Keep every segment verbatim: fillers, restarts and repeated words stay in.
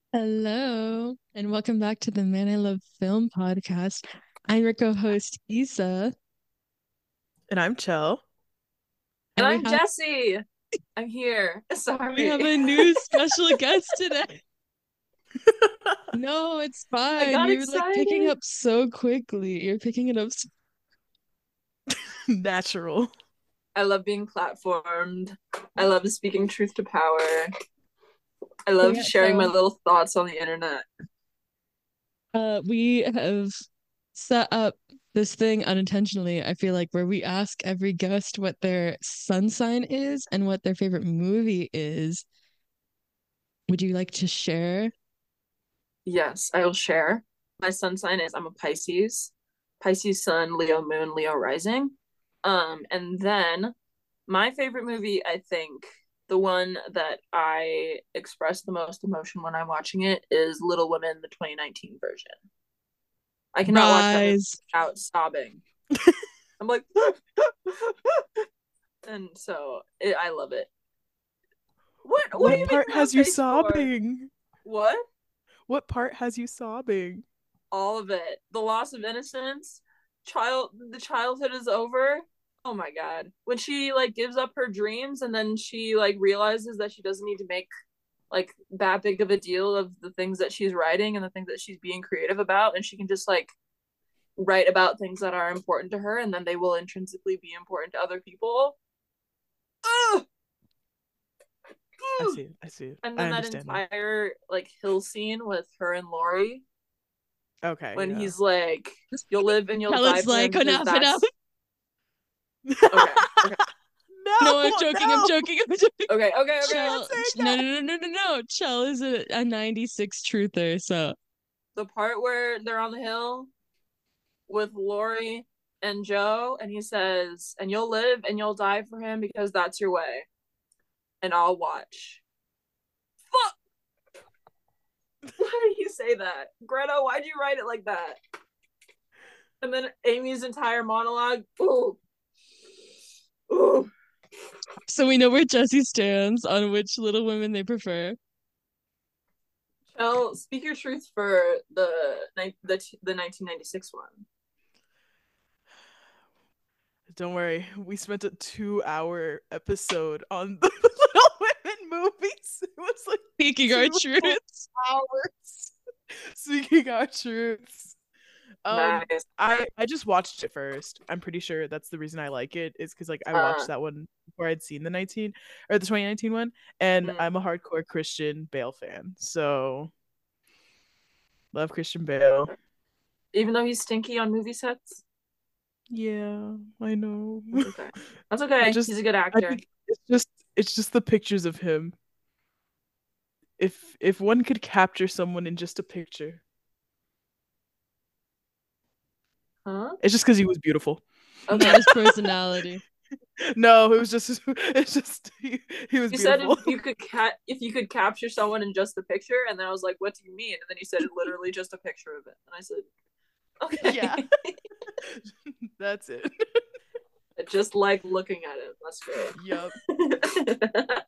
Hello, and welcome back to the Man I Love Film podcast. I'm your co-host Issa, And I'm Chell. and And we I'm have Jessie. I'm here. we have Sorry. a new special guest today. No, it's I fine. got You're like picking excited. up so quickly. You're picking it up. So- Natural. I love being platformed. I love speaking truth to power. I love yeah, sharing my so little thoughts on the internet. uh, we have set up this thing unintentionally. I feel like where we ask every guest what their sun sign is and what their favorite movie is. Would you like to share? Yes, I will share. My sun sign is I'm a Pisces. Pisces sun, Leo moon, Leo rising. Um, and then my favorite movie, I think, the one that I express the most emotion when I'm watching it is Little Women, the twenty nineteen version. I cannot watch that movie Rise. without sobbing. I'm like, and so it, I love it. What? What are What you part making that has you face for? sobbing? What? What part has you sobbing? All of it. The loss of innocence. Child. The childhood is over. Oh my god. When she like gives up her dreams and then she like realizes that she doesn't need to make like that big of a deal of the things that she's writing and the things that she's being creative about, and she can just like write about things that are important to her, and then they will intrinsically be important to other people. Ugh! I see it. I see it. And I then that understand now. entire like hill scene with her and Lori Okay, when yeah. he's like, "You'll live and you'll die Kellett's for him," like, because enough, enough. that's okay. Okay. No, No, I'm joking. I'm no. joking. I'm joking. Okay. Okay. Okay. Chell, Say no, that. no, no, no, no, no. Chell is a, a ninety-six truther, so The part where they're on the hill with Lori and Joe, and he says, "And you'll live and you'll die for him because that's your way, and I'll watch." Fuck. Why did you say that, Greta? Why'd you write it like that? And then Amy's entire monologue. Ooh. Ooh. so we know where Jesse stands on which Little Women they prefer. Well, speak your truth for the the the nineteen ninety-six one. Don't worry. We spent a two-hour episode on the Little Women movies. It was like Speaking our two full truths. hours. Speaking our truths. Um, Nice. I I just watched it first. I'm pretty sure that's the reason I like it is because like I Uh, watched that one before I'd seen the nineteen or the twenty nineteen one, and mm. I'm a hardcore Christian Bale fan, so love Christian Bale. Even though he's stinky on movie sets. Yeah, I know. That's okay. That's I okay. just He's a good I actor. think it's just it's just the pictures of him. If if one could capture someone in just a picture, Huh? it's just because he was beautiful. Not Okay. his personality. No, it was just it's just he, he was You said if beautiful. you could cat if you could capture someone in just a picture, and then I was like, "What do you mean?" And then you said literally just a picture of it, and I said, Yeah, "Okay." that's it. I just like looking at it. That's Yup. great.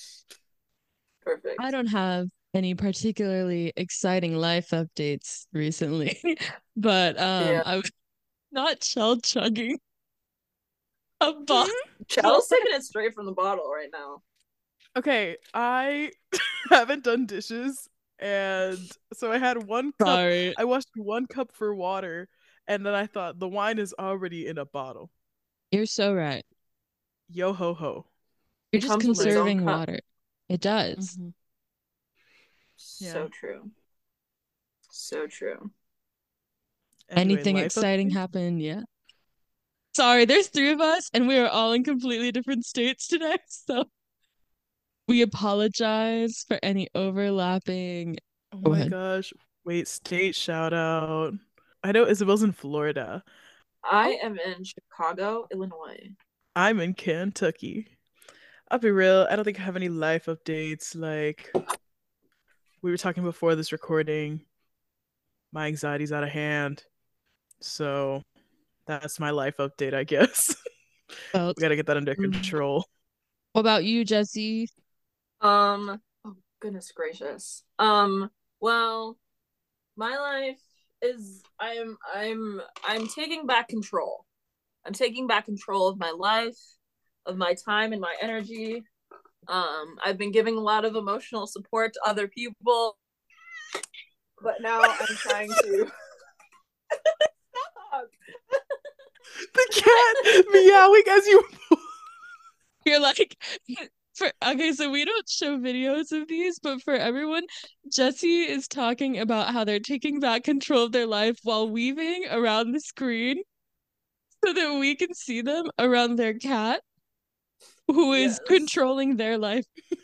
I Perfect. don't have any particularly exciting life updates recently, but um, Yeah. I was not shell chugging a bottle. Chell's taking it straight from the bottle right now. Okay, I haven't done dishes, and so I had one cup. Sorry. I washed one cup for water, and then I thought the wine is already in a bottle. You're so right. Yo ho ho. You're It just comes with its own conserving cup. water. It does. Hmm. Yeah. So true. So true. Anyway, Anything life exciting update. happened? Yeah. Sorry, there's three of us, and we are all in completely different states today. So we apologize for any overlapping. Oh Go my ahead. gosh. Wait, state shout out. I know Isabel's in Florida. I Oh, am in Chicago, Illinois. I'm in Kentucky. I'll be real. I don't think I have any life updates. Like we were talking before this recording, my anxiety's out of hand. So that's my life update, I guess. well, We gotta get that under Mm. control. what about you, Jesse? Um, oh goodness gracious. Um, Well, my life is I'm I'm I'm taking back control. I'm taking back control of my life, of my time and my energy. Um, I've been giving a lot of emotional support to other people, but now I'm trying to stop. The cat meowing as you. You're like, for okay, so we don't show videos of these, but for everyone, Jesse is talking about how they're taking back control of their life while weaving around the screen so that we can see them around their cat, who is Yes. controlling their life.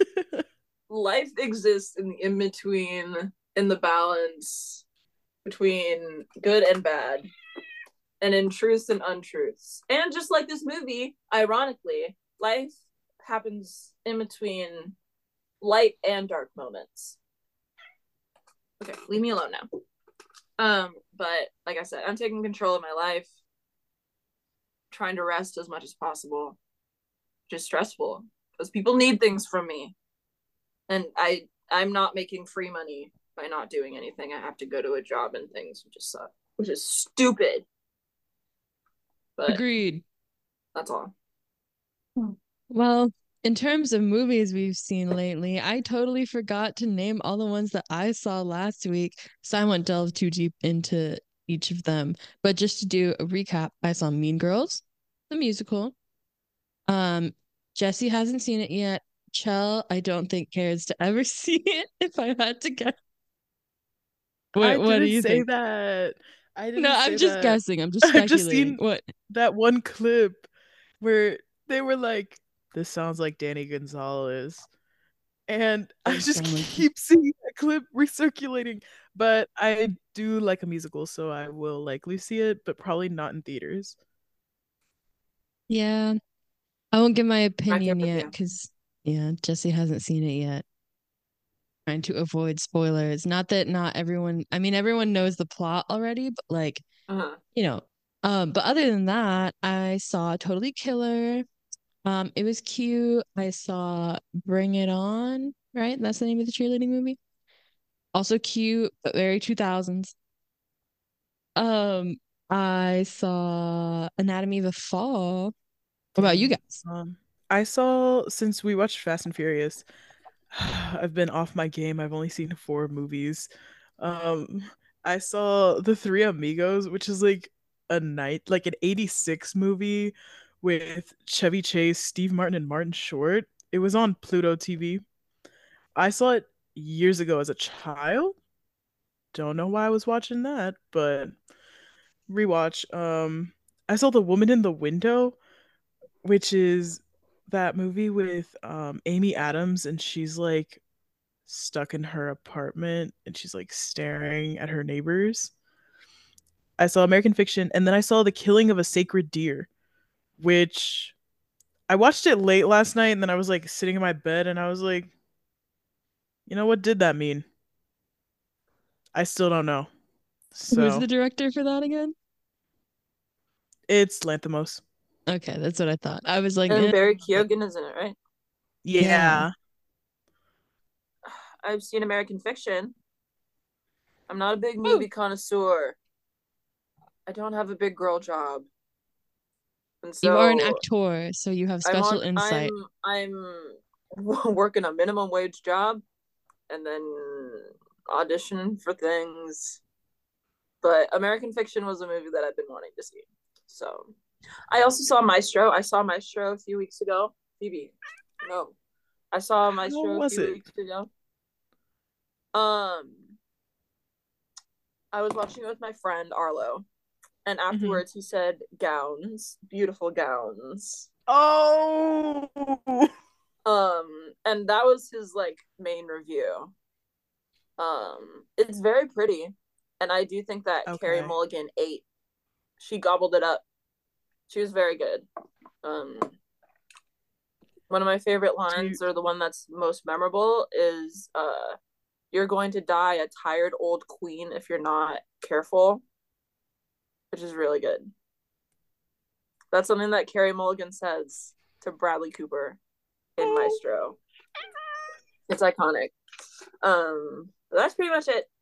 Life exists in the in between, in the balance between good and bad, and in truths and untruths. And just like this movie, ironically, life happens in between light and dark moments. Okay, leave me alone now. Um, but like I said, I'm taking control of my life, trying to rest as much as possible. Just stressful because people need things from me, and I I'm not making free money by not doing anything. I have to go to a job and things, which is suck, which is stupid. But Agreed. that's all. Well, in terms of movies we've seen lately, I totally forgot to name all the ones that I saw last week, so I won't delve too deep into each of them. But just to do a recap, I saw Mean Girls, the musical. Um, Jesse hasn't seen it yet. Chell, I don't think cares to ever see it, if I had to guess. I What what do didn't you say think? that. I No, didn't I'm say just that. guessing. I'm just I've just speculating. seen What? that one clip where they were like, "This sounds like Danny Gonzalez," and I Does just sound like keep seeing that clip recirculating. But I do like a musical, so I will likely see it, but probably not in theaters. Yeah. I won't give my Right there opinion with yet you. because yeah, Jesse hasn't seen it yet. Trying to avoid spoilers. Not that not everyone, I mean, everyone knows the plot already, but like, Uh-huh. you know, um, but other than that, I saw Totally Killer. Um, it was cute. I saw Bring It On, right? That's the name of the cheerleading movie. Also cute, but very two thousands. Um, I saw Anatomy of a Fall. What about you Dang. guys? Um, I saw since we watched Fast and Furious, I've been off my game. I've only seen four movies. Um, I saw The Three Amigos, which is like a night, like an eighty-six movie with Chevy Chase, Steve Martin, and Martin Short. It was on Pluto T V. I saw it years ago as a child. Don't know why I was watching that, but rewatch. Um, I saw The Woman in the Window, which is that movie with um Amy Adams, and she's like stuck in her apartment and she's like staring at her neighbors. I saw American Fiction, and then I saw The Killing of a Sacred Deer, which I watched it late last night, and then I was like sitting in my bed and I was like, you know what did that mean? I still don't know. Who's So the director for that again? it's Lanthimos. Okay, that's what I thought. I was like, And eh, Barry but Keoghan is in it, right? yeah. Yeah. I've seen American Fiction. I'm not a big Woo! movie connoisseur. I don't have a big girl job, and You are an so actor, so you have I'm special on. I'm insight. I'm working a minimum wage job, and then audition for things. But American Fiction was a movie that I've been wanting to see. So I also saw Maestro. I saw Maestro a few weeks ago. Phoebe, no, I saw How Maestro a was few it? weeks ago. Um, I was watching it with my friend Arlo, and Hmm. afterwards he said gowns, beautiful gowns. Oh. Um, and that was his like main review. Um, it's very pretty, and I do think that Carrie Okay. Mulligan ate. She gobbled it up. She was very good. Um, one of my favorite Do you lines, or the one that's most memorable, is uh, "You're going to die a tired old queen if you're not careful," which is really good. That's something that Carrie Mulligan says to Bradley Cooper in Oh. Maestro. It's iconic. Um, But that's pretty much it.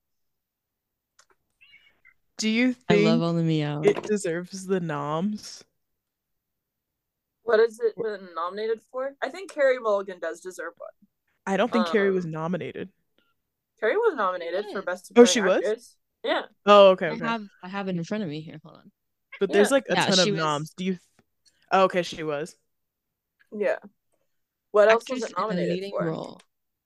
Do you I love think all the meows. it deserves the noms? What is it been nominated for? I think Carey Mulligan does deserve one. I don't think Carey Um, was nominated. Carey was nominated for Yes. Best Oh, Supporting she was? Actress. Yeah. Oh, okay, I okay. have I have it in front of me here. Hold on. But Yeah. there's like a Yeah, ton she of was- noms. Do you? Oh, okay, she was. Yeah. What else was Actress it in a nominated leading for? role.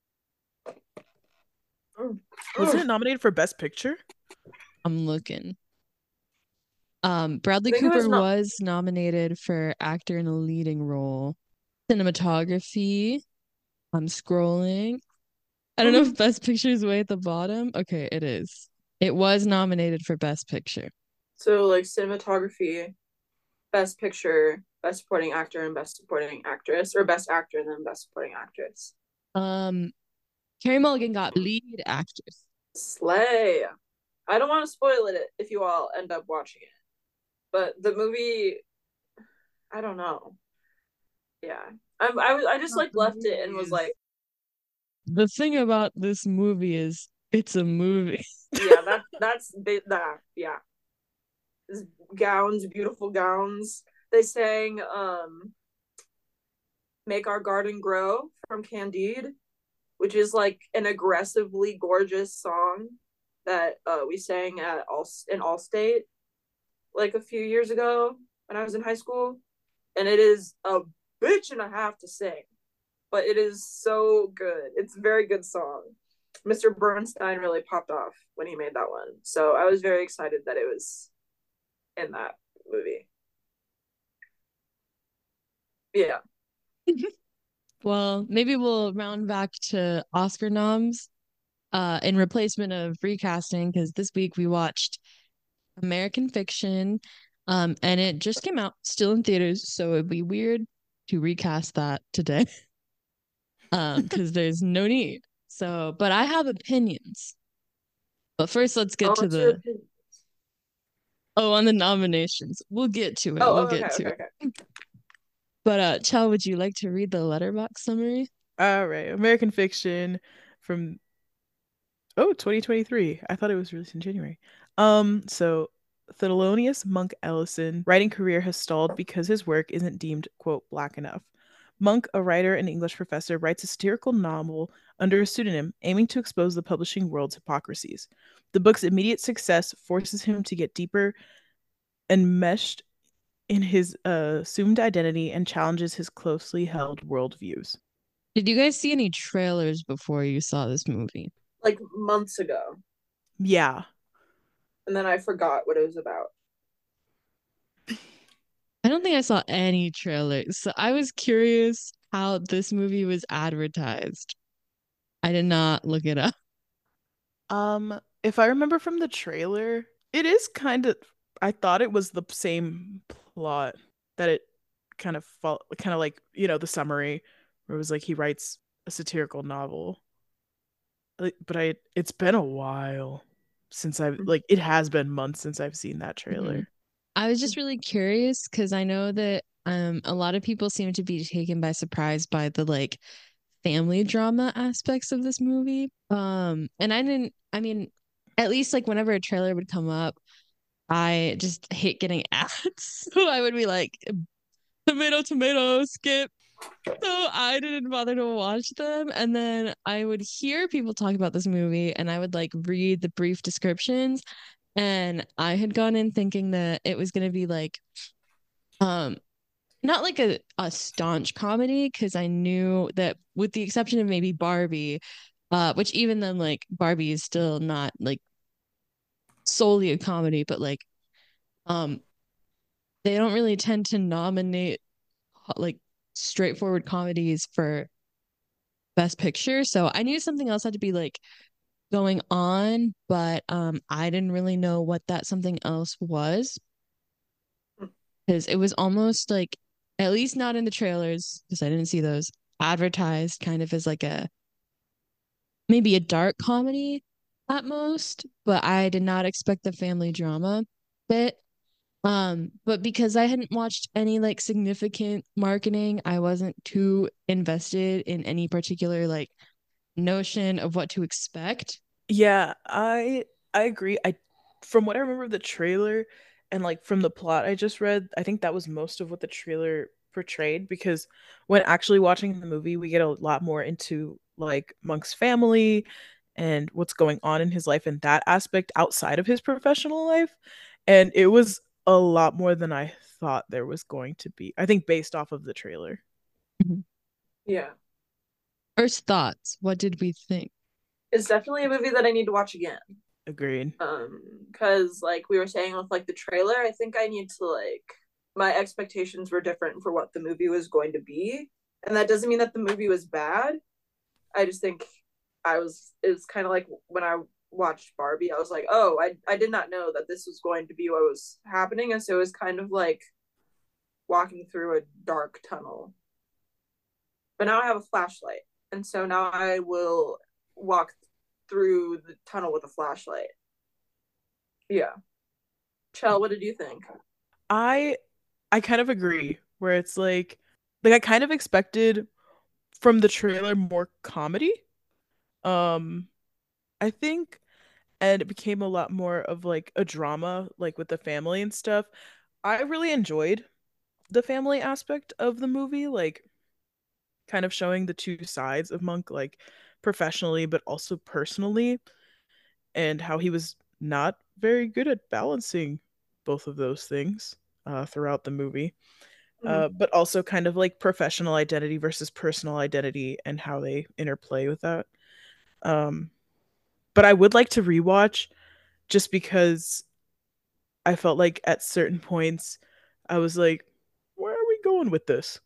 Mm. Wasn't it nominated for Best Picture? I'm looking. Um, Bradley I think it was Cooper no- was nominated for actor in a leading role. Cinematography. I'm scrolling. I don't know if Best Picture is way at the bottom. Okay, it is. It was nominated for Best Picture. So like cinematography, Best Picture, Best Supporting Actor, and Best Supporting Actress, or Best Actor and then Best Supporting Actress. Um, Carey Mulligan got lead actress. Slay. I don't want to spoil it if you all end up watching it, but the movie, I don't know. Yeah, I I was I just like left it and was like, The thing about this movie is it's a movie. yeah, that that's that yeah. This gowns, beautiful gowns. They sang um "Make Our Garden Grow" from Candide, which is like an aggressively gorgeous song that uh, we sang at all in Allstate like a few years ago when I was in high school, and it is a bitch and a half to sing, but it is so good. It's a very good song. Mister Bernstein really popped off when he made that one, so I was very excited that it was in that movie. Yeah. Well, maybe we'll round back to Oscar noms uh, in replacement of recasting because this week we watched American Fiction, um, and it just came out, still in theaters, so it'd be weird to recast that today, um, because there's no need. So, but I have opinions. But first, let's get Oh, to what's your the opinion? oh, on the nominations. We'll get to it. Oh, We'll oh, okay, get to okay, it. okay. But uh, Chell, would you like to read the letterbox summary? All right, American Fiction from oh twenty twenty-three. I thought it was released in January. Um, so Thelonious Monk Ellison writing career has stalled because his work isn't deemed quote black enough. Monk, a writer and English professor, writes a satirical novel under a pseudonym, aiming to expose the publishing world's hypocrisies. The book's immediate success forces him to get deeper enmeshed in his uh, assumed identity and challenges his closely held worldviews. Did you guys see any trailers before you saw this movie? Like months ago, Yeah. and then I forgot what it was about. I don't think I saw any trailers. So I was curious how this movie was advertised. I did not look it up. Um, if I remember from the trailer, it is kind of I thought it was the same plot that it kind of felt kind of like, you know, the summary where it was like he writes a satirical novel. Like, but I it's been a while since I've like it has been months since I've seen that trailer. Mhm. I was just really curious because I know that um a lot of people seem to be taken by surprise by the like family drama aspects of this movie. Um, and I didn't, I mean, at least like whenever a trailer would come up, I just hate getting ads. So I would be like, tomato, tomato, skip. So I didn't bother to watch them. And then I would hear people talk about this movie and I would like read the brief descriptions. And I had gone in thinking that it was gonna be like um not like a, a staunch comedy because I knew that with the exception of maybe Barbie, uh, which even then like Barbie is still not like solely a comedy, but like um they don't really tend to nominate like straightforward comedies for Best Picture. So I knew something else had to be like going on, but um I didn't really know what that something else was because it was almost like at least not in the trailers because I didn't see those advertised kind of as like a maybe a dark comedy at most, but I did not expect the family drama bit. Um, but because I hadn't watched any like significant marketing, I wasn't too invested in any particular like notion of what to expect. Yeah, I I agree. I From what I remember of the trailer and like from the plot I just read, I think that was most of what the trailer portrayed because when actually watching the movie, we get a lot more into like Monk's family and what's going on in his life and that aspect outside of his professional life. And it was a lot more than I thought there was going to be. I think based off of the trailer. Mhm. Yeah. First thoughts. What did we think? It's definitely a movie that I need to watch again. Agreed. Um, because like we were saying with like the trailer, I think I need to like my expectations were different for what the movie was going to be. And that doesn't mean that the movie was bad. I just think I was it's kind of like when I watched Barbie, I was like, oh, I I did not know that this was going to be what was happening. And so it was kind of like walking through a dark tunnel. But now I have a flashlight. And so now I will walk through the tunnel with a flashlight. Yeah. Chell, what did you think? I I kind of agree where it's like like I kind of expected from the trailer more comedy. Um I think and it became a lot more of like a drama like with the family and stuff. I really enjoyed the family aspect of the movie, like kind of showing the two sides of Monk like professionally but also personally and how he was not very good at balancing both of those things uh, throughout the movie. Mm-hmm. Uh, but also kind of like professional identity versus personal identity and how they interplay with that. Um, but I would like to rewatch just because I felt like at certain points I was like, where are we going with this?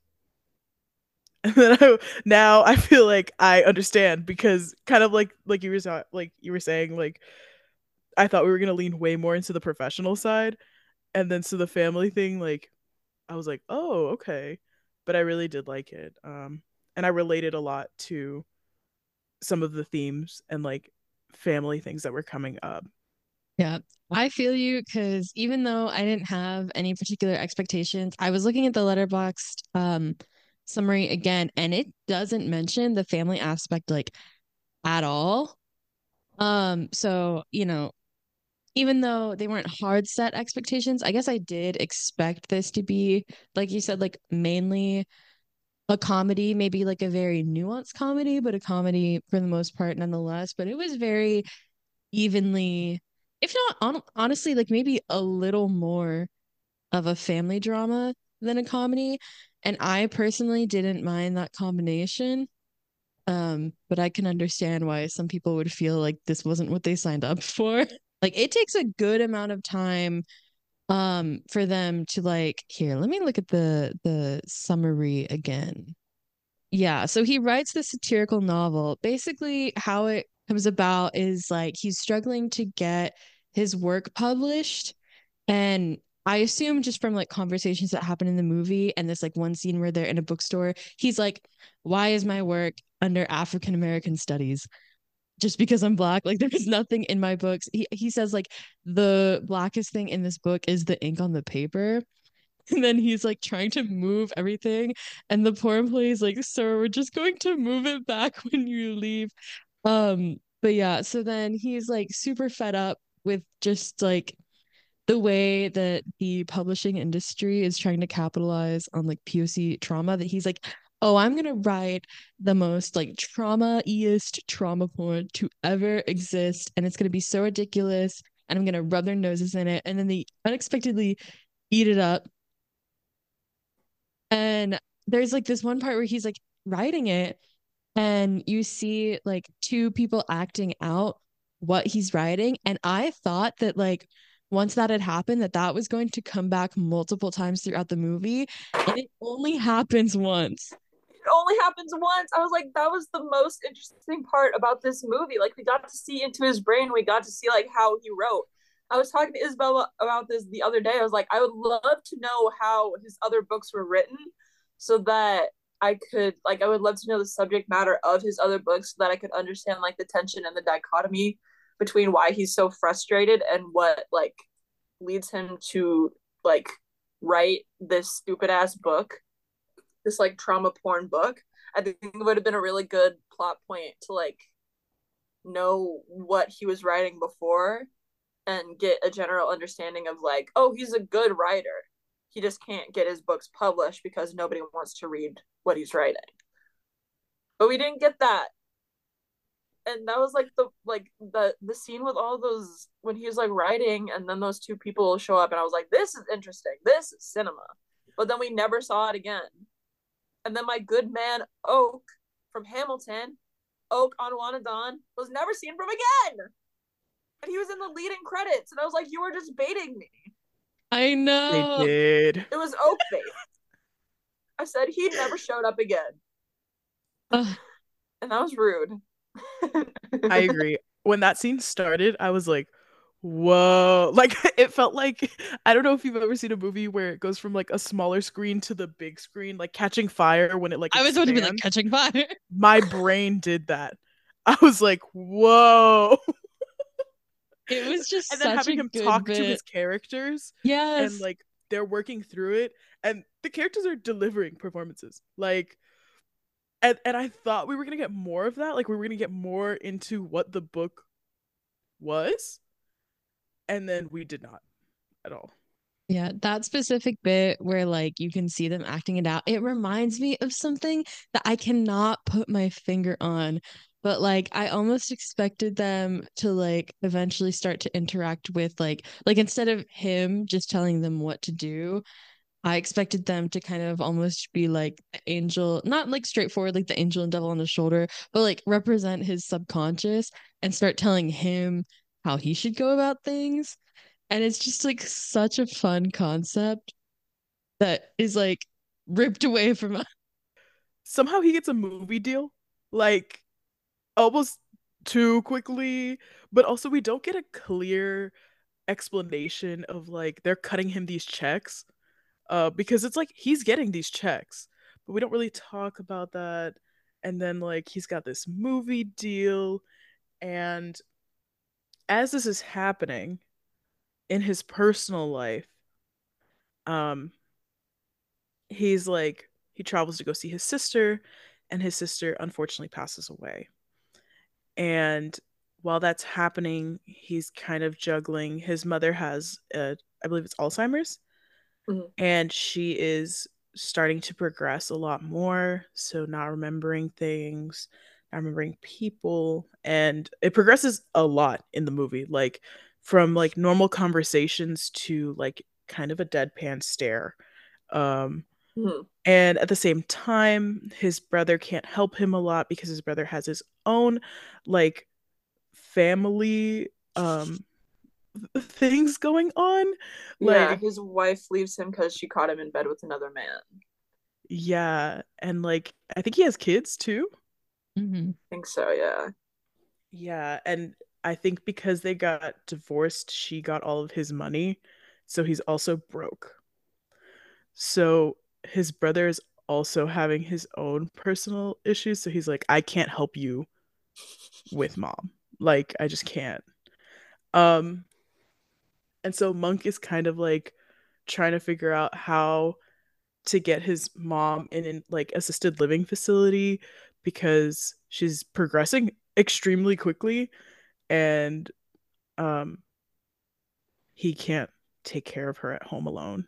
And then I, now I feel like I understand because kind of like like you were like you were saying like I thought we were gonna lean way more into the professional side, and then so the family thing like I was like, oh, okay. But I really did like it. Um, and I related a lot to some of the themes and like family things that were coming up. Yeah, I feel you because even though I didn't have any particular expectations, I was looking at the Letterboxd um summary again, and it doesn't mention the family aspect like at all. Um, so you know, even though they weren't hard set expectations, I guess I did expect this to be, like you said, like mainly a comedy, maybe like a very nuanced comedy, but a comedy for the most part nonetheless. But it was very evenly, if not on, honestly, like maybe a little more of a family drama than a comedy. And I personally didn't mind that combination. Um, but I can understand why some people would feel like this wasn't what they signed up for. Like it takes a good amount of time um for them to like here, let me look at the the summary again. Yeah, so he writes this satirical novel. Basically, how it comes about is like he's struggling to get his work published. And I assume just from like conversations that happen in the movie and this like one scene where they're in a bookstore, he's like, why is my work under African American studies? Just because I'm black, like there's nothing in my books. He he says like the blackest thing in this book is the ink on the paper. And then he's like trying to move everything. And the poor employee is like, sir, we're just going to move it back when you leave. Um, but yeah, so then he's like super fed up with just like the way that the publishing industry is trying to capitalize on like P O C trauma that he's like, oh, I'm gonna write the most like trauma-iest trauma porn to ever exist, and it's gonna be so ridiculous, and I'm gonna rub their noses in it, and then they unexpectedly eat it up. And there's like this one part where he's like writing it, and you see like two people acting out what he's writing. And I thought that like once that had happened, that that was going to come back multiple times throughout the movie, and it only happens once. It only happens once. I was like, that was the most interesting part about this movie. Like, we got to see into his brain. We got to see like how he wrote. I was talking to Isabella about this the other day. I was like, I would love to know how his other books were written, so that I could like I would love to know the subject matter of his other books so that I could understand like the tension and the dichotomy between why he's so frustrated and what like leads him to like write this stupid ass book, this like trauma porn book. I think it would have been a really good plot point to like know what he was writing before and get a general understanding of like, oh, he's a good writer. He just can't get his books published because nobody wants to read what he's writing. But we didn't get that. And that was like the like the the scene with all those when he was like writing and then those two people show up and I was like, this is interesting. This is cinema. But then we never saw it again. And then my good man Oak from Hamilton, Oak Onwanadan, was never seen from again. And he was in the leading credits. And I was like, you were just baiting me. I know. They did. It was Oak bait. I said he never showed up again. Ugh. And that was rude. I agree. When that scene started, I was like, whoa. Like, it felt like, I don't know if you've ever seen a movie where it goes from like a smaller screen to the big screen, like Catching Fire when it like I was about to be like expands. Catching Fire. My brain did that. I was like, whoa. It was just And then such having a him good talk bit. to his characters Yes. and like they're working through it and the characters are delivering performances. Like, and, and I thought we were going to get more of that. Like, we were going to get more into what the book was. And then we did not at all. Yeah, that specific bit where like you can see them acting it out, it reminds me of something that I cannot put my finger on. But like I almost expected them to like eventually start to interact with like like instead of him just telling them what to do, I expected them to kind of almost be like the angel, not like straightforward like the angel and devil on the shoulder, but like represent his subconscious and start telling him how he should go about things. And it's just like such a fun concept that is like ripped away from us. Somehow he gets a movie deal, like almost too quickly, but also we don't get a clear explanation of like they're cutting him these checks. Uh, because it's like he's getting these checks, but we don't really talk about that. And then like he's got this movie deal, and as this is happening in his personal life, um, he's like he travels to go see his sister, and his sister unfortunately passes away. And while that's happening, he's kind of juggling. His mother has, uh, I believe it's Alzheimer's, Mhm. and she is starting to progress a lot more, so not remembering things, not remembering people, and it progresses a lot in the movie, like from like normal conversations to like kind of a deadpan stare. um Mhm. and at the same time his brother can't help him a lot because his brother has his own like family um things going on. Yeah, Like, his wife leaves him because she caught him in bed with another man. yeah, and like I think he has kids too. Mm-hmm. I think so, yeah. Yeah, and I think because they got divorced, she got all of his money, so he's also broke. So his brother is also having his own personal issues, so he's like, I can't help you with mom. Like, I just can't. Um, and so Monk is kind of like trying to figure out how to get his mom in an like assisted living facility because she's progressing extremely quickly, and um he can't take care of her at home alone.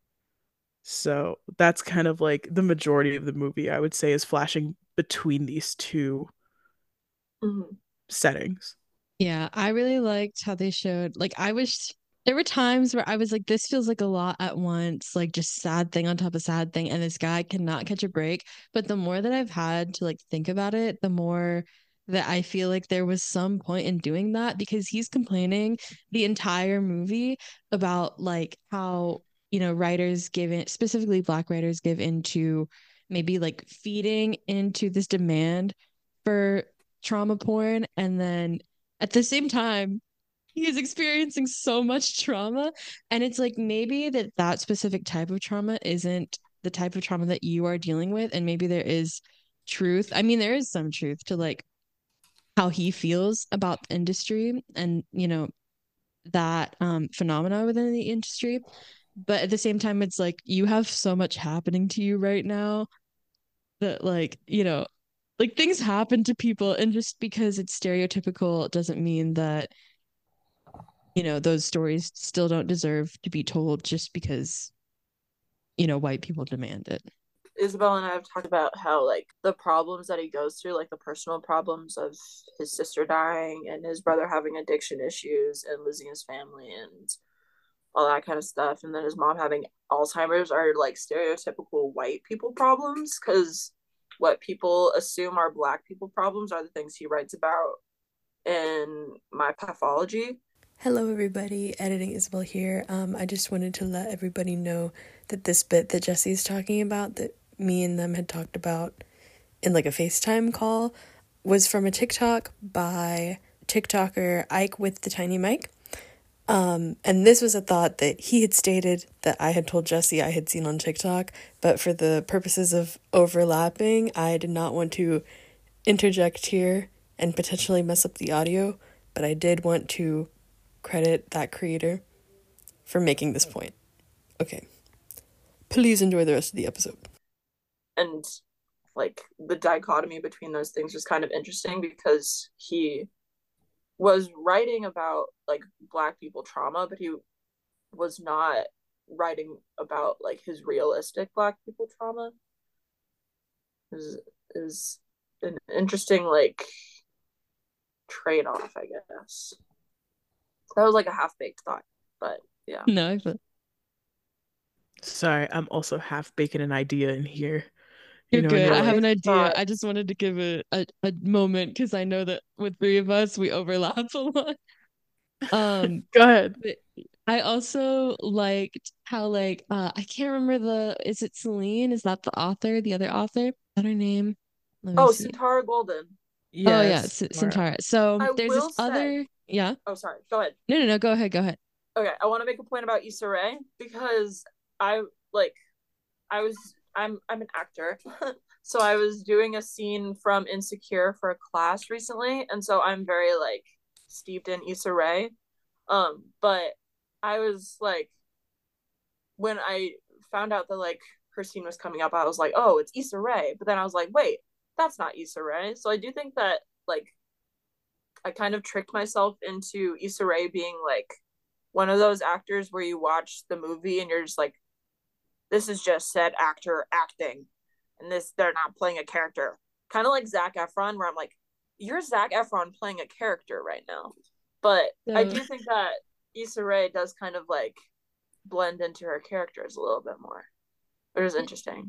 So that's kind of like the majority of the movie, I would say, is flashing between these two Mhm. settings. Yeah, I really liked how they showed like I was there were times where I was like, this feels like a lot at once, like just sad thing on top of sad thing, and this guy cannot catch a break. But the more that I've had to like think about it, the more that I feel like there was some point in doing that because he's complaining the entire movie about like how, you know, writers give in, specifically black writers give into maybe like feeding into this demand for trauma porn, and then at the same time he is experiencing so much trauma, and it's like maybe that that specific type of trauma isn't the type of trauma that you are dealing with, and maybe there is truth, I mean there is some truth to like how he feels about the industry and you know that um phenomena within the industry. But at the same time it's like you have so much happening to you right now that like you know like things happen to people, and just because it's stereotypical doesn't mean that, you know, those stories still don't deserve to be told just because, you know, white people demand it. Isabel and I have talked about how like the problems that he goes through, like the personal problems of his sister dying and his brother having addiction issues and losing his family and all that kind of stuff, and then his mom having Alzheimer's, are like stereotypical white people problems, because what people assume are black people problems are the things he writes about in My Pathology. Hello, everybody. Editing Isabel here. Um, I just wanted to let everybody know that this bit that Jesse's talking about, that me and them had talked about in like a FaceTime call, was from a TikTok by TikToker Ike with the Tiny Mic. Um, and this was a thought that he had stated that I had told Jesse I had seen on TikTok, but for the purposes of overlapping, I did not want to interject here and potentially mess up the audio, but I did want to credit that creator for making this point. Okay. Please enjoy the rest of the episode. And like the dichotomy between those things was kind of interesting, because he was writing about like black people trauma, but he was not writing about like his realistic black people trauma. Is is an interesting like trade-off, I guess. That was like a half-baked thought, but yeah. No, but Sorry, I'm also half baking an idea in here. You're know, good. I like, have an idea. thought... I just wanted to give a, a, a moment because I know that with three of us, we overlap a lot. Um, Go ahead. I also liked how, like, uh, I can't remember the, is it Celine? Is that the author, the other author? Is that her name? Let me oh, see. Sintara Golden. Yes, oh, yeah, S- Sintara. So I there's this say... other, yeah. Oh, sorry. Go ahead. No, no, no. Go ahead. Go ahead. Okay, I want to make a point about Issa Rae, because I, like, I was, I'm, I'm an actor. So I was doing a scene from Insecure for a class recently, and so I'm very like steeped in Issa Rae. Um, but I was like, when I found out that like her scene was coming up, I was like, oh, it's Issa Rae. But then I was like, wait, that's not Issa Rae. So I do think that like I kind of tricked myself into Issa Rae being like one of those actors where you watch the movie and you're just like, this is just said actor acting, and this, they're not playing a character. Kind of like Zac Efron, where I'm like, you're Zac Efron playing a character right now. But yeah. I do think that Issa Rae does kind of like blend into her characters a little bit more. It was interesting.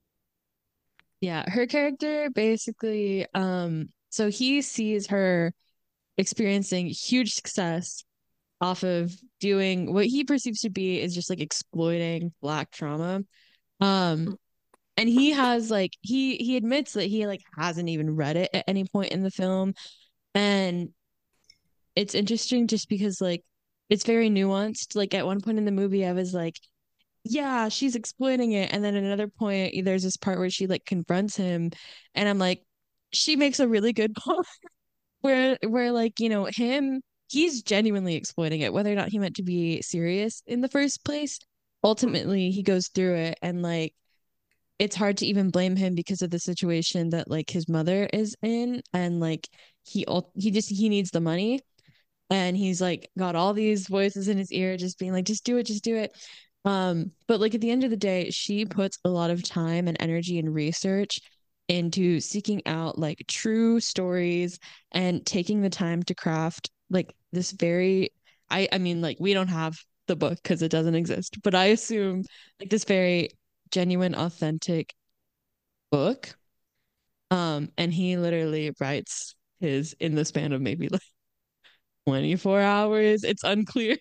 Yeah, her character basically, um, so he sees her experiencing huge success off of doing what he perceives to be is just like exploiting black trauma. Um, and he has like he he admits that he like hasn't even read it at any point in the film. And it's interesting just because like it's very nuanced. Like at one point in the movie, I was like, yeah, she's exploiting it. And then at another point, there's this part where she like confronts him, and I'm like, she makes a really good point where where like, you know, him, he's genuinely exploiting it, whether or not he meant to be serious in the first place. Ultimately, he goes through it, and like it's hard to even blame him because of the situation that like his mother is in, and like he he just he needs the money, and he's like got all these voices in his ear just being like, just do it, just do it. Um, but like at the end of the day, she puts a lot of time and energy and research into seeking out like true stories and taking the time to craft like this very, I I mean like we don't have the book because it doesn't exist, but I assume like this very genuine, authentic book. Um, and he literally writes his in the span of maybe like twenty-four hours. It's unclear.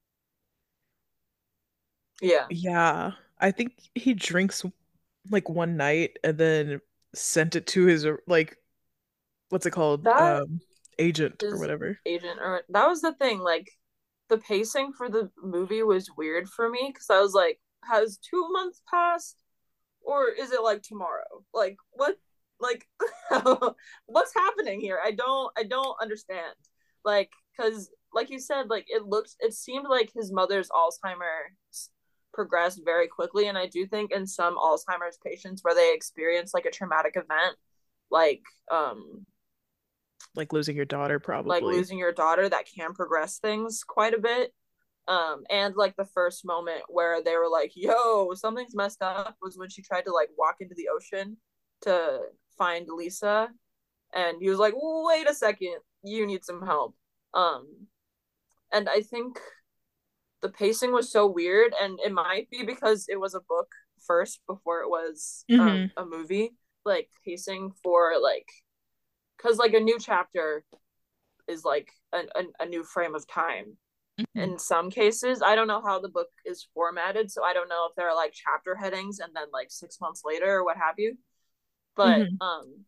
Yeah. Yeah. I think he drinks like one night and then sent it to his like what's it called? That um agent or whatever. Agent or that was the thing. Like the pacing for the movie was weird for me, because I was like, has two months passed? Or is it like tomorrow? Like what like what's happening here? I don't I don't understand. Like, because like you said, like it looks it seemed like his mother's Alzheimer's progressed very quickly, and I do think in some Alzheimer's patients where they experience like a traumatic event, like um Like losing your daughter, like probably. losing your daughter, that can progress things quite a bit. Um, and like the first moment where they were like, yo, something's messed up was when she tried to like walk into the ocean to find Lisa. And he was like, wait a second, you need some help. Um, and I think the pacing was so weird, and it might be because it was a book first before it was Mm-hmm. um a movie. Like pacing for like, because like a new chapter is like a, a, a new frame of time Mhm. in some cases. I don't know how the book is formatted, so I don't know if there are like chapter headings and then like six months later or what have you. But Mm-hmm. um,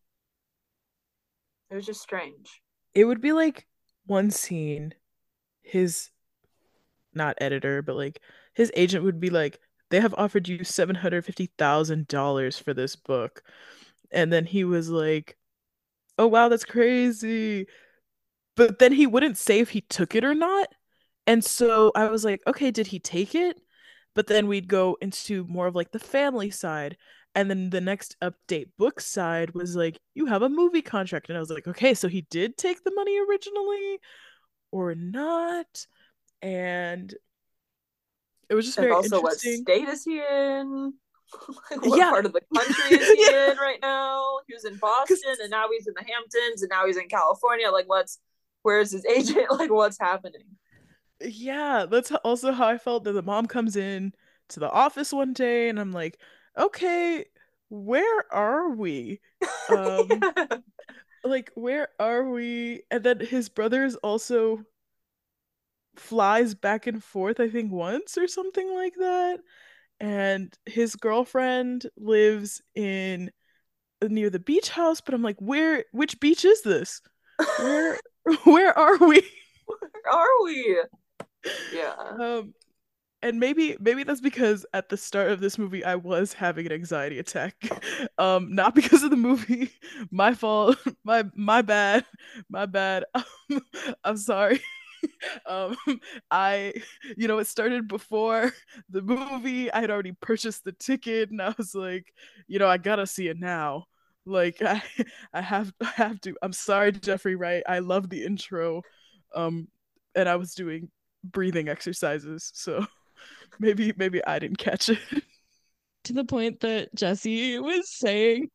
it was just strange. It would be like one scene, his not editor, but like his agent would be like, they have offered you seven hundred fifty thousand dollars for this book. And then he was like, oh wow, that's crazy. But then he wouldn't say if he took it or not. And so I was like, okay, did he take it? But then we'd go into more of like the family side. And then the next update book side was like, you have a movie contract. And I was like, okay, so he did take the money originally or not? And it was just And very also, what interesting. state is he in? Like, what Yeah. part of the country is he Yeah. in right now? He was in Boston, and Because now he's in the Hamptons, and now he's in California. Like, what's where's his agent? Like, what's happening? yeah, that's also how I felt that the mom comes in to the office one day and I'm like, okay, where are we? Um, Yeah. like where are we? And then his brothers also flies back and forth, I think once or something like that. And his girlfriend lives in near the beach house, but I'm like, where which beach is this? Where where are we? Where are we? Yeah. Um and maybe maybe that's because at the start of this movie I was having an anxiety attack. Um not because of the movie. My fault. My my bad. My bad. Um, I'm sorry. Um I you know it started before the movie. I had already purchased the ticket and I was like, you know, I got to see it now. Like I I have I have to. I'm sorry, Jeffrey Wright. I love the intro. Um and I was doing breathing exercises. So maybe maybe I didn't catch it. To the point that Jesse was saying,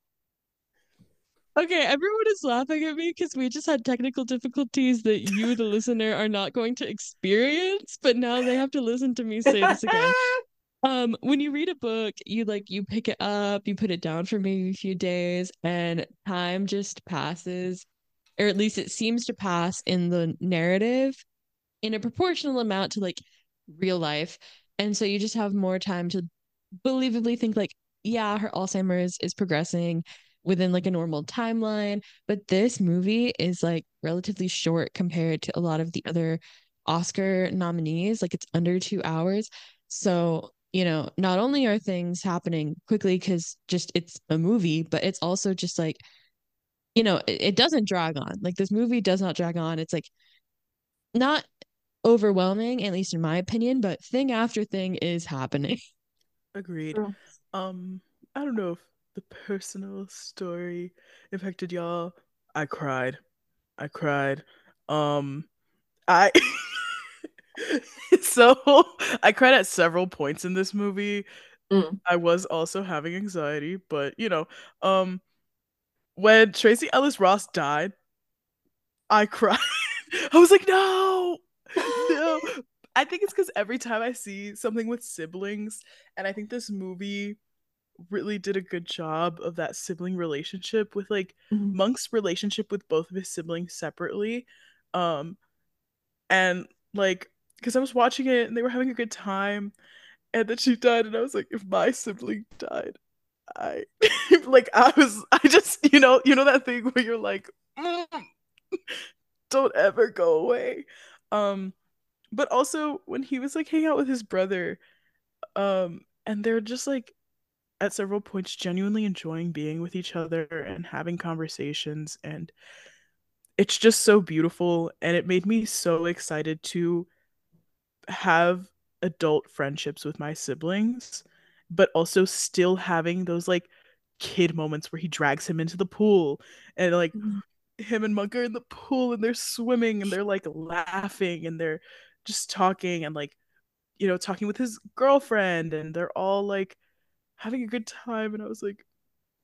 okay, everyone is laughing at me because we just had technical difficulties that you, the listener, are not going to experience, but now they have to listen to me say this again. Um, when you read a book, you like you pick it up, you put it down for maybe a few days, and time just passes, or at least it seems to pass in the narrative in a proportional amount to like real life. And so you just have more time to believably think like, yeah, her Alzheimer's is progressing within like a normal timeline. But this movie is like relatively short compared to a lot of the other Oscar nominees. Like it's under two hours. So, you know, not only are things happening quickly because just it's a movie, but it's also just like, you know, it, it doesn't drag on. Like this movie does not drag on. It's like not overwhelming, at least in my opinion, but thing after thing is happening. Agreed. Um I don't know if the personal story affected y'all. I cried. I cried. Um I so I cried at several points in this movie. Mm. I was also having anxiety, but you know, um when Tracy Ellis Ross died, I cried. I was like, no, no. I think it's because every time I see something with siblings, and I think this movie really did a good job of that sibling relationship with like Mhm. Monk's relationship with both of his siblings separately. Um, and like, because I was watching it and they were having a good time, and then she died, and I was like, if my sibling died, I like I was I just you know you know that thing where you're like, "Mm, don't ever go away." Um, but also when he was like hanging out with his brother, um, and they're just like at several points genuinely enjoying being with each other and having conversations, and it's just so beautiful, and it made me so excited to have adult friendships with my siblings, but also still having those like kid moments where he drags him into the pool and like him and Monk are in the pool and they're swimming and they're like laughing and they're just talking and like, you know, talking with his girlfriend and they're all like having a good time. And I was like,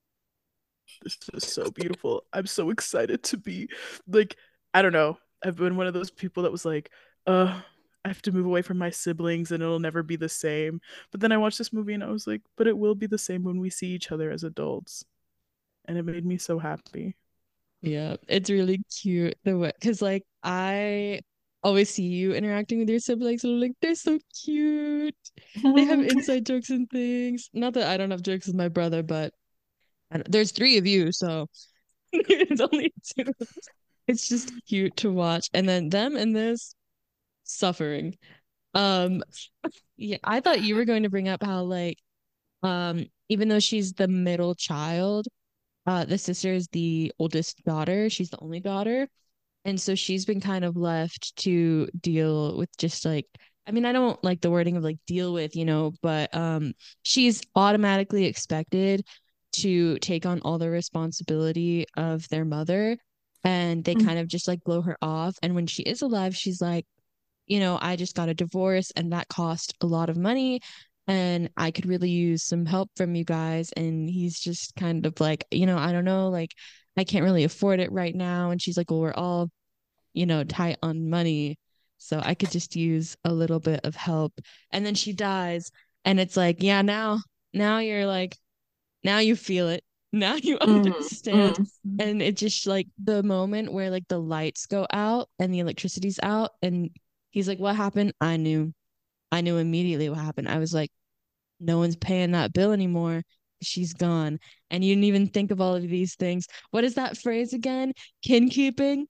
this is so beautiful. I'm so excited to be like, I don't know. I've been one of those people that was like, uh, I have to move away from my siblings and it'll never be the same. But then I watched this movie and I was like, but it will be the same when we see each other as adults. And it made me so happy. Yeah, it's really cute the way, because like I always see you interacting with your siblings and I'm like, they're so cute. They have inside jokes and things. Not that I don't have jokes with my brother, but I don't- there's three of you, so it's only two. It's just cute to watch. And then them in this suffering. Um, yeah, I thought you were going to bring up how like um even though she's the middle child, uh the sister is the oldest daughter. She's the only daughter. And so she's been kind of left to deal with just like, I mean, I don't like the wording of like deal with, you know, but um she's automatically expected to take on all the responsibility of their mother. And they kind of just like blow her off. And when she is alive, she's like, you know, I just got a divorce and that cost a lot of money and I could really use some help from you guys. And he's just kind of like, you know, I don't know, like I can't really afford it right now. And she's like, well, we're all, you know, tight on money. So I could just use a little bit of help. And then she dies. And it's like, yeah, now, now you're like, now you feel it. Now you understand. Mm-hmm. And it just like the moment where like the lights go out and the electricity's out and he's like, what happened? I knew. I knew immediately what happened. I was like, no one's paying that bill anymore. She's gone. And you didn't even think of all of these things. What is that phrase again? Kin keeping?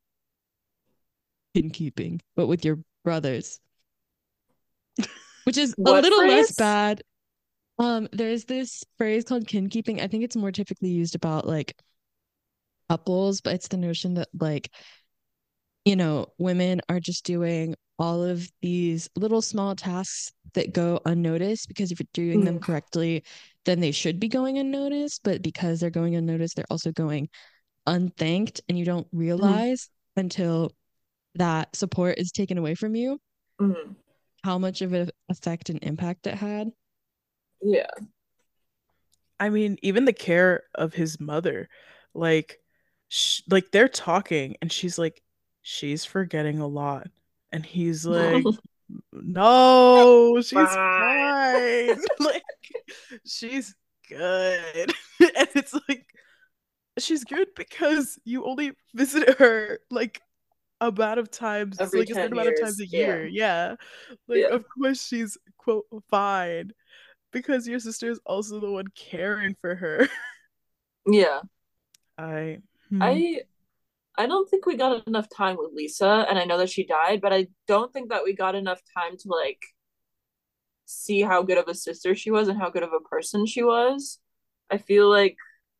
Kin keeping, but with your brothers, which is a What little less phrase? bad. Um, there's this phrase called kin keeping. I think it's more typically used about like couples, but it's the notion that like you know, women are just doing all of these little small tasks that go unnoticed because if you're doing them Mm. correctly, then they should be going unnoticed. But because they're going unnoticed, they're also going unthanked. And you don't realize mm. until that support is taken away from you Mm-hmm. how much of an effect and impact it had. Yeah. I mean, even the care of his mother, like, sh- like they're talking, and she's like, she's forgetting a lot, and he's like, no, she's fine, like, she's good, and it's like, she's good because you only visit her like amount of times, Every like a certain ten amount of years. times a year, yeah, yeah. Like, Yeah. of course she's quote fine because your sister is also the one caring for her. Yeah. I hmm. I I don't think we got enough time with Lisa, and I know that she died, but I don't think that we got enough time to like see how good of a sister she was and how good of a person she was. I feel like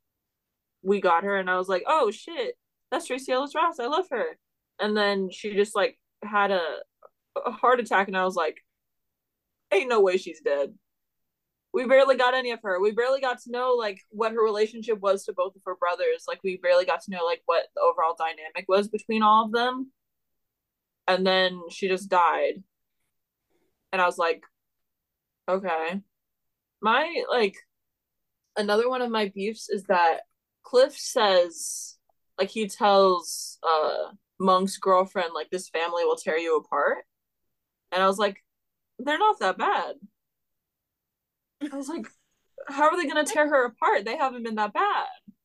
we got her and I was like, oh shit, that's Tracy Ellis Ross. I love her. And then she just like had a, a heart attack and I was like, ain't no way she's dead. We barely got any of her. We barely got to know like what her relationship was to both of her brothers. Like we barely got to know like what the overall dynamic was between all of them. And then she just died. And I was like, okay. My like another one of my beefs is that Cliff says like he tells uh Monk's girlfriend like this family will tear you apart. And I was like, they're not that bad. I was like, how are they gonna tear her apart? They haven't been that bad.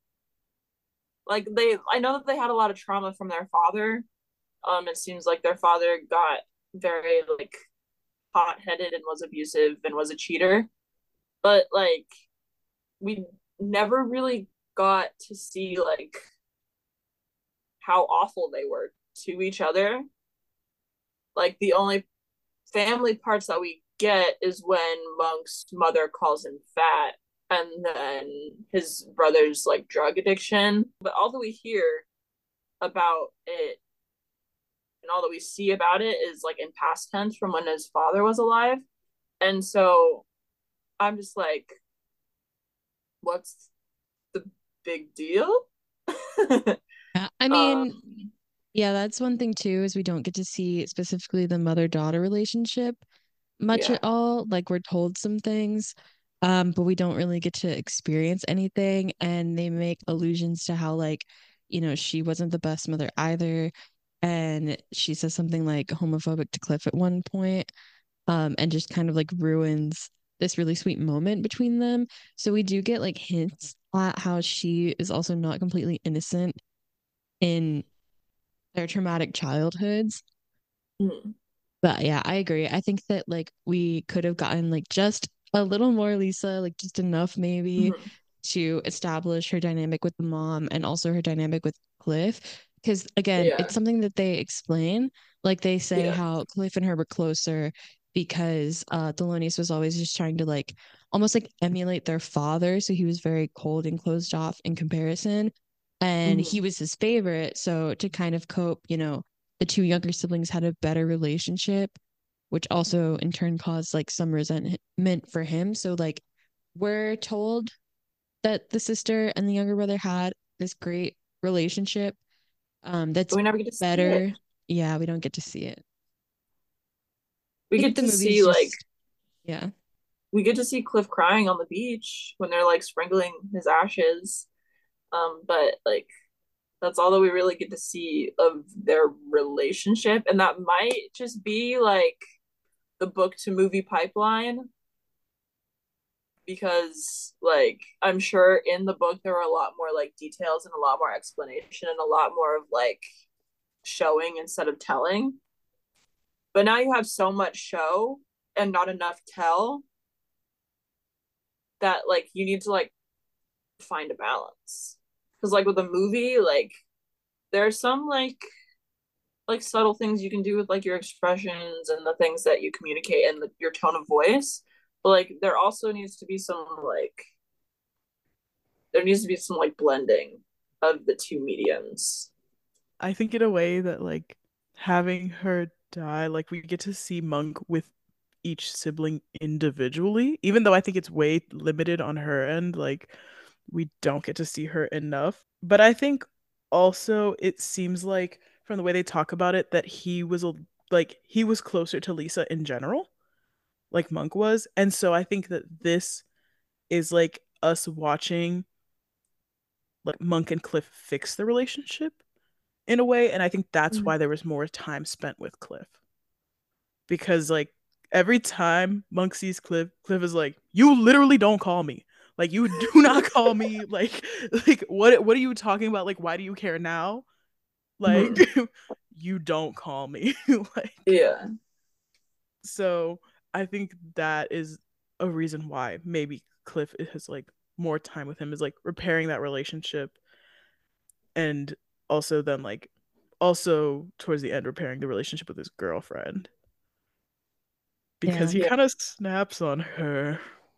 Like they I know that they had a lot of trauma from their father. Um it seems like their father got very like hot headed and was abusive and was a cheater. But like we never really got to see like how awful they were to each other. Like the only family parts that we get is when Monk's mother calls him fat and then his brother's like drug addiction. But all that we hear about it and all that we see about it is like in past tense from when his father was alive. And so I'm just like, what's the big deal. Yeah, I mean, um, yeah, that's one thing too, is we don't get to see specifically the mother-daughter relationship much yeah. at all. Like we're told some things, um, but we don't really get to experience anything. And they make allusions to how like, you know, she wasn't the best mother either. And she says something like homophobic to Cliff at one point, um, and just kind of like ruins this really sweet moment between them. So we do get like hints at how she is also not completely innocent in their traumatic childhoods. Mhm. But yeah, I agree. I think that like we could have gotten like just a little more Lisa, like just enough maybe Mhm. to establish her dynamic with the mom and also her dynamic with Cliff. Because again, Yeah. it's something that they explain. Like they say Yeah. how Cliff and her were closer because uh Thelonious was always just trying to like almost like emulate their father. So he was very cold and closed off in comparison. And he Mhm. was his favorite. So to kind of cope, you know, the two younger siblings had a better relationship, which also in turn caused like some resentment for him. So like we're told that the sister and the younger brother had this great relationship, um But that's we never get to see it. better. Yeah, we don't get to see it. We I think get the to movie's see like just yeah. we get to see Cliff crying on the beach when they're like sprinkling his ashes. Um, but like that's all that we really get to see of their relationship, and that might just be like the book to movie pipeline, because like I'm sure in the book there were a lot more like details and a lot more explanation and a lot more of like showing instead of telling. But now you have so much show and not enough tell, that like you need to like find a balance. Because like with a movie, like there's some like like subtle things you can do with like your expressions and the things that you communicate and the, your tone of voice. But like there also needs to be some like there needs to be some like blending of the two mediums. I think in a way that like having her die, like we get to see Monk with each sibling individually, even though I think it's way limited on her end, like we don't get to see her enough. But I think also it seems like from the way they talk about it that he was a like he was closer to Lisa in general, like Monk was. And so I think that this is like us watching like Monk and Cliff fix the relationship in a way, and I think that's Mm-hmm. why there was more time spent with Cliff, because like every time Monk sees Cliff, Cliff is like, "You literally don't call me. Like you do not call me. Like like what what are you talking about? Like why do you care now? Like Mm-hmm. you don't call me." Like Yeah. so I think that is a reason why maybe Cliff has like more time with him, is like repairing that relationship, and also then like also towards the end repairing the relationship with his girlfriend, because Yeah. he Yeah. kind of snaps on her.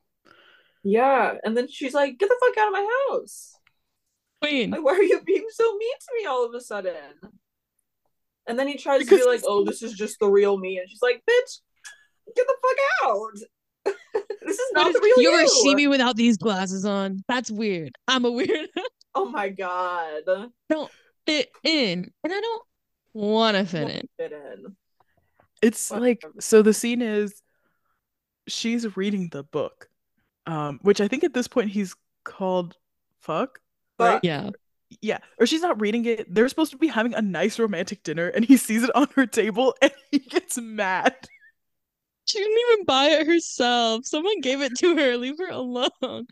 Yeah. And then she's like, get the fuck out of my house. Queen. Like, why are you being so mean to me all of a sudden? And then he tries to be Because like, oh, this is just the real me. And she's like, bitch, get the fuck out. This is What not is the real you ever see you. me without these glasses on? That's weird. I'm a weird. Oh my God. Don't fit in. And I don't wanna fit Won't in. fit in. it's like, Whatever. so the scene is she's reading the book, um which I think at this point he's called Fuck, right? Fuck. Yeah. Yeah, or she's not reading it. They're supposed to be having a nice romantic dinner and he sees it on her table and he gets mad. She didn't even buy it herself. Someone gave it to her. Leave her alone.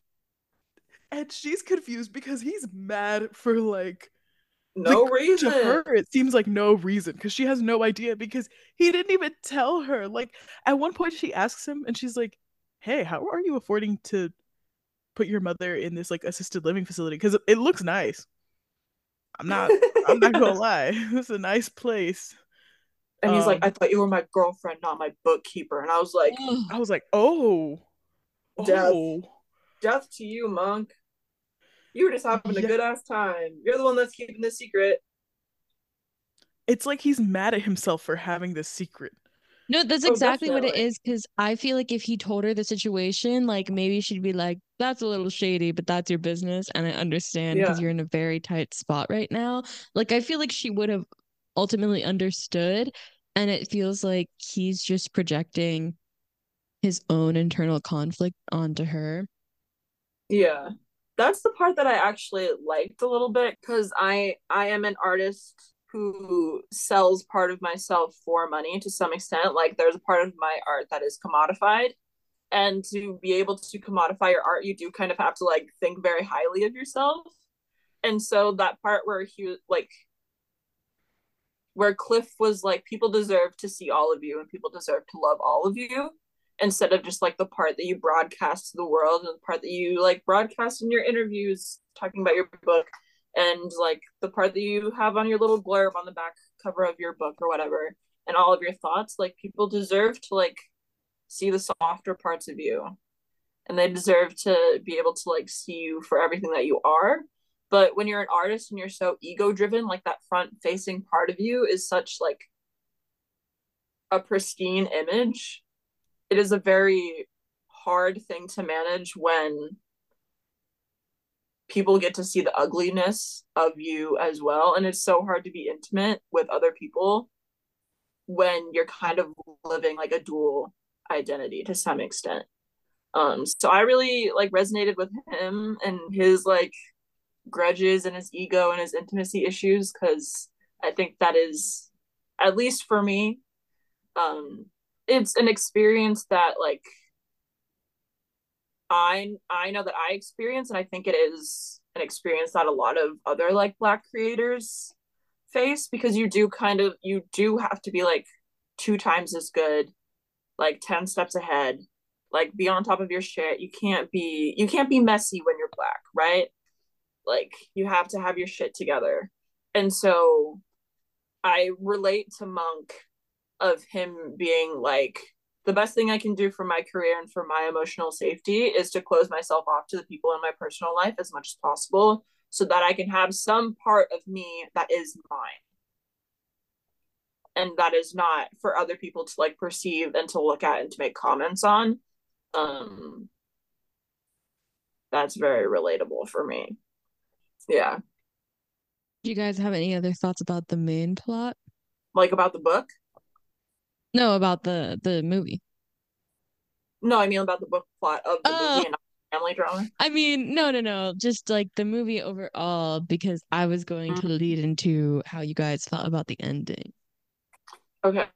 And she's confused because he's mad for like, No like to reason. her it seems like no reason, because she has no idea, because he didn't even tell her. Like at one point she asks him and she's like, hey, how are you affording to put your mother in this like assisted living facility, because it looks nice. i'm not I'm not gonna lie. It's a nice place. And he's like, um I thought you were my girlfriend, not my bookkeeper. And I was like, I Ugh. was like, oh, death. oh, Death to you, Monk. You were just having a yeah. good ass time. You're the one that's keeping the secret. It's like he's mad at himself for having this secret. No, that's Oh, exactly what it definitely. is. Because I feel like if he told her the situation, like maybe she'd be like, that's a little shady, but that's your business. And I understand Yeah. because you're in a very tight spot right now. Like, I feel like she would have ultimately understood. And it feels like he's just projecting his own internal conflict onto her. Yeah. That's the part that I actually liked a little bit because I I am an artist who sells part of myself for money to some extent. Like there's a part of my art that is commodified. And to be able to commodify your art, you do kind of have to like think very highly of yourself. And so that part where he like where Cliff was like, people deserve to see all of you and people deserve to love all of you instead of just like the part that you broadcast to the world and the part that you like broadcast in your interviews talking about your book and like the part that you have on your little blurb on the back cover of your book or whatever and all of your thoughts. Like people deserve to like see the softer parts of you and they deserve to be able to like see you for everything that you are. But when you're an artist and you're so ego driven, like that front facing part of you is such like a pristine image. It is a very hard thing to manage when people get to see the ugliness of you as well. And it's so hard to be intimate with other people when you're kind of living like a dual identity to some extent. Um, so I really like resonated with him and his like grudges and his ego and his intimacy issues because I think that is, at least for me, um, it's an experience that like I I know that I experience, and I think it is an experience that a lot of other like Black creators face because you do kind of you do have to be like two times as good, like ten steps ahead, like be on top of your shit. You can't be you can't be messy when you're Black, right? Like you have to have your shit together. And so I relate to Monk of him being like, the best thing I can do for my career and for my emotional safety is to close myself off to the people in my personal life as much as possible so that I can have some part of me that is mine and that is not for other people to like perceive and to look at and to make comments on. Um, that's very relatable for me. Yeah. Do you guys have any other thoughts about the main plot? Like about the book? No, about the the movie. No, I mean about the book plot of the Oh, movie and not family drama. I mean, no, no, no. Just like the movie overall, because I was going to Mm. lead into how you guys felt about the ending. Okay.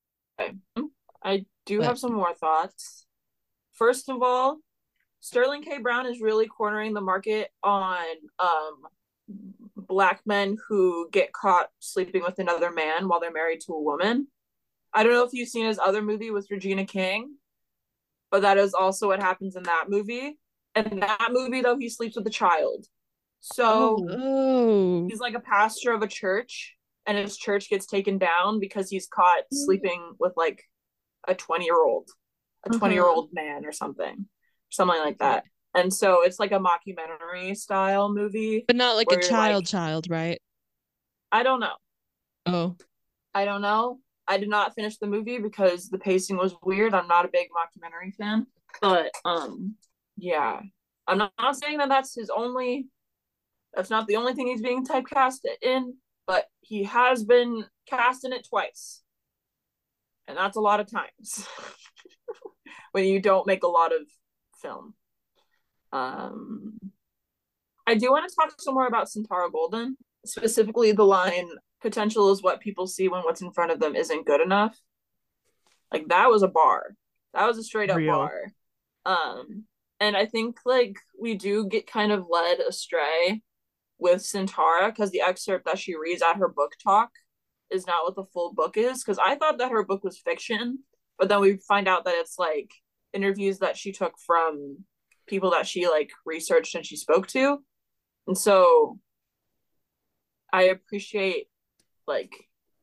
I do But have some more thoughts. First of all, Sterling K. Brown is really cornering the market on um, Black men who get caught sleeping with another man while they're married to a woman. I don't know if you've seen his other movie with Regina King, but that is also what happens in that movie. And in that movie, though, he sleeps with a child. So Oh, oh, he's like a pastor of a church, and his church gets taken down because he's caught sleeping with like a twenty year old, a twenty year uh-huh. old man or something, something like that. And so it's like a mockumentary style movie But not like a where you're like, child child, right? I don't know. Oh, I don't know. I did not finish the movie because the pacing was weird. I'm not a big mockumentary fan, but um, yeah, I'm not, not saying that that's his only. That's not the only thing he's being typecast in, but he has been cast in it twice, and that's a lot of times when you don't make a lot of film. Um, I do want to talk some more about Santara Golden, specifically the line "potential is what people see when what's in front of them isn't good enough." Like that was a bar. That was a straight up real. bar. Um, and I think like we do get kind of led astray with Santara because the excerpt that she reads at her book talk is not what the full book is. Because I thought that her book was fiction, but then we find out that it's like interviews that she took from people that she like researched and she spoke to. And so I appreciate like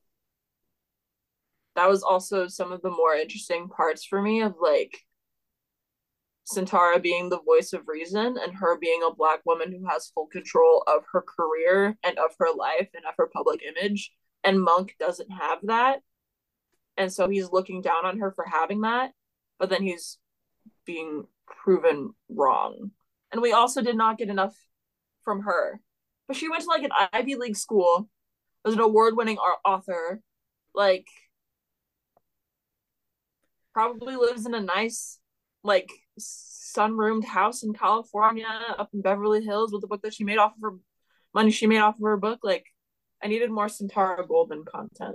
that was also some of the more interesting parts for me of like Santara being the voice of reason and her being a Black woman who has full control of her career and of her life and of her public image. And Monk doesn't have that. And so he's looking down on her for having that, but then he's being proven wrong. And we also did not get enough from her. But she went to like an Ivy League school, was an award-winning author, like probably lives in a nice, like sunroomed house in California, up in Beverly Hills, with the book that she made off of her money she made off of her book. Like, I needed more Santara Golden content.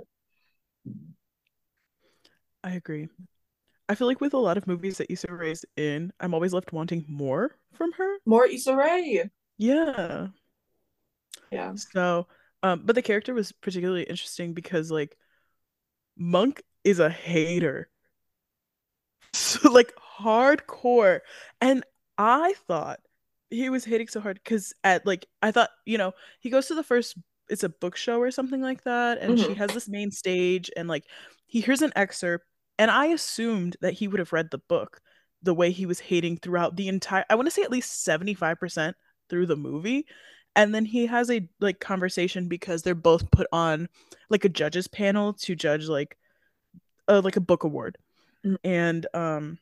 I agree. I feel like with a lot of movies that Issa Rae's in, I'm always left wanting more from her. More Issa Rae. Yeah. Yeah. So, um, but the character was particularly interesting because like Monk is a hater. So like hardcore. And I thought he was hating so hard because at like I thought, you know, he goes to the first it's a book show or something like that, and she Mhm. has this main stage and like he hears an excerpt, and I assumed that he would have read the book the way he was hating throughout the entire I want to say at least seventy-five percent through the movie. And then he has a like conversation because they're both put on like a judges panel to judge like uh, like a book award. Mhm. And um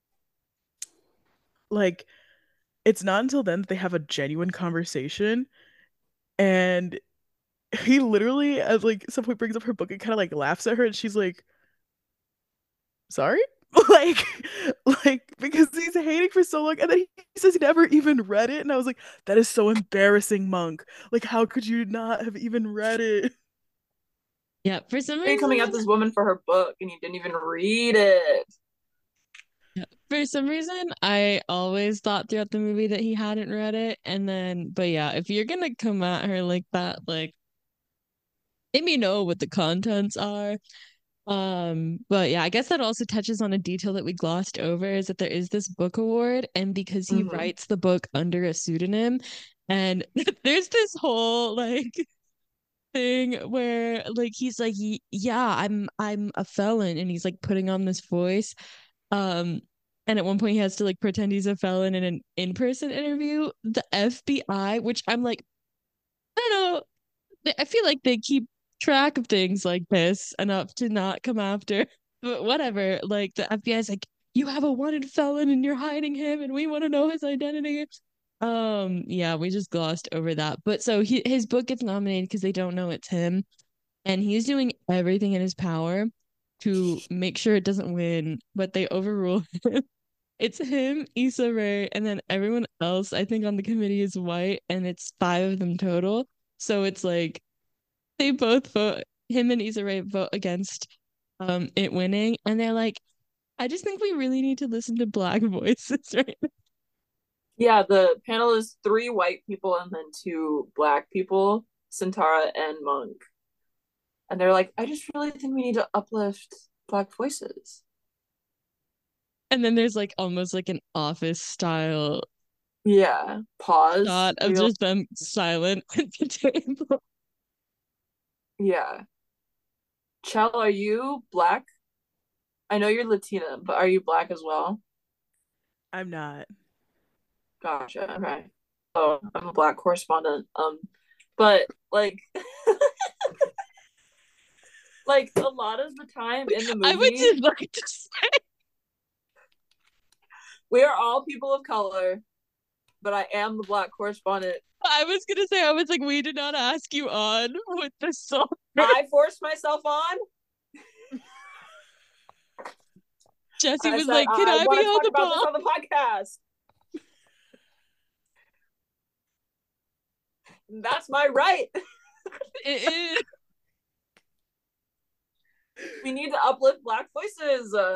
like it's not until then that they have a genuine conversation, and he literally at like some point brings up her book and kind of like laughs at her, and she's like, sorry. like like because he's hating for so long, and then he says he never even read it, and I was like, that is so embarrassing, Monk. Like, how could you not have even read it? Yeah, for some Are you coming reason, at this woman for her book and you didn't even read it? yeah, for some reason, I always thought throughout the movie that he hadn't read it, and then, but yeah, if you're gonna come at her like that, like, let me know what the contents are. Um, but yeah, I guess that also touches on a detail that we glossed over is that there is this book award, and because he Mhm. writes the book under a pseudonym, and there's this whole like thing where like he's like, "Y- yeah, I'm I'm a felon," and he's like putting on this voice. Um, and at one point he has to like pretend he's a felon in an in-person interview. The F B I, which I'm like, I don't know, they- I feel like they keep track of things like this enough to not come after. But whatever, like the F B I is like, you have a wanted felon and you're hiding him, and we want to know his identity. Um, yeah, we just glossed over that. But so he his book gets nominated because they don't know it's him, and he's doing everything in his power to make sure it doesn't win, but they overrule him. It's him, Issa Rae, and then everyone else I think on the committee is white, and it's five of them total. So it's like they both vote him and Issa Rae vote against um it winning, and they're like, I just think we really need to listen to black voices right now. Yeah, the panel is three white people and then two black people, Santara and Monk. And they're like, I just really think we need to uplift black voices. And then there's like almost like an office style Yeah. Pause. shot of Real. just them silent at the table. Yeah. Chell, are you black? I know you're Latina, but are you black as well? I'm not. Gotcha. Okay. Oh, I'm a black correspondent. Um, but like, like a lot of the time in the I would movie, just like to say, we are all people of color, but I am the black correspondent. I was gonna say, I was like, we did not ask you on with the song. I forced myself on. Jesse I was said like, can I, I I be want to on talk the about this pod? on the podcast. That's my right. It is. We need to uplift black voices. Uh,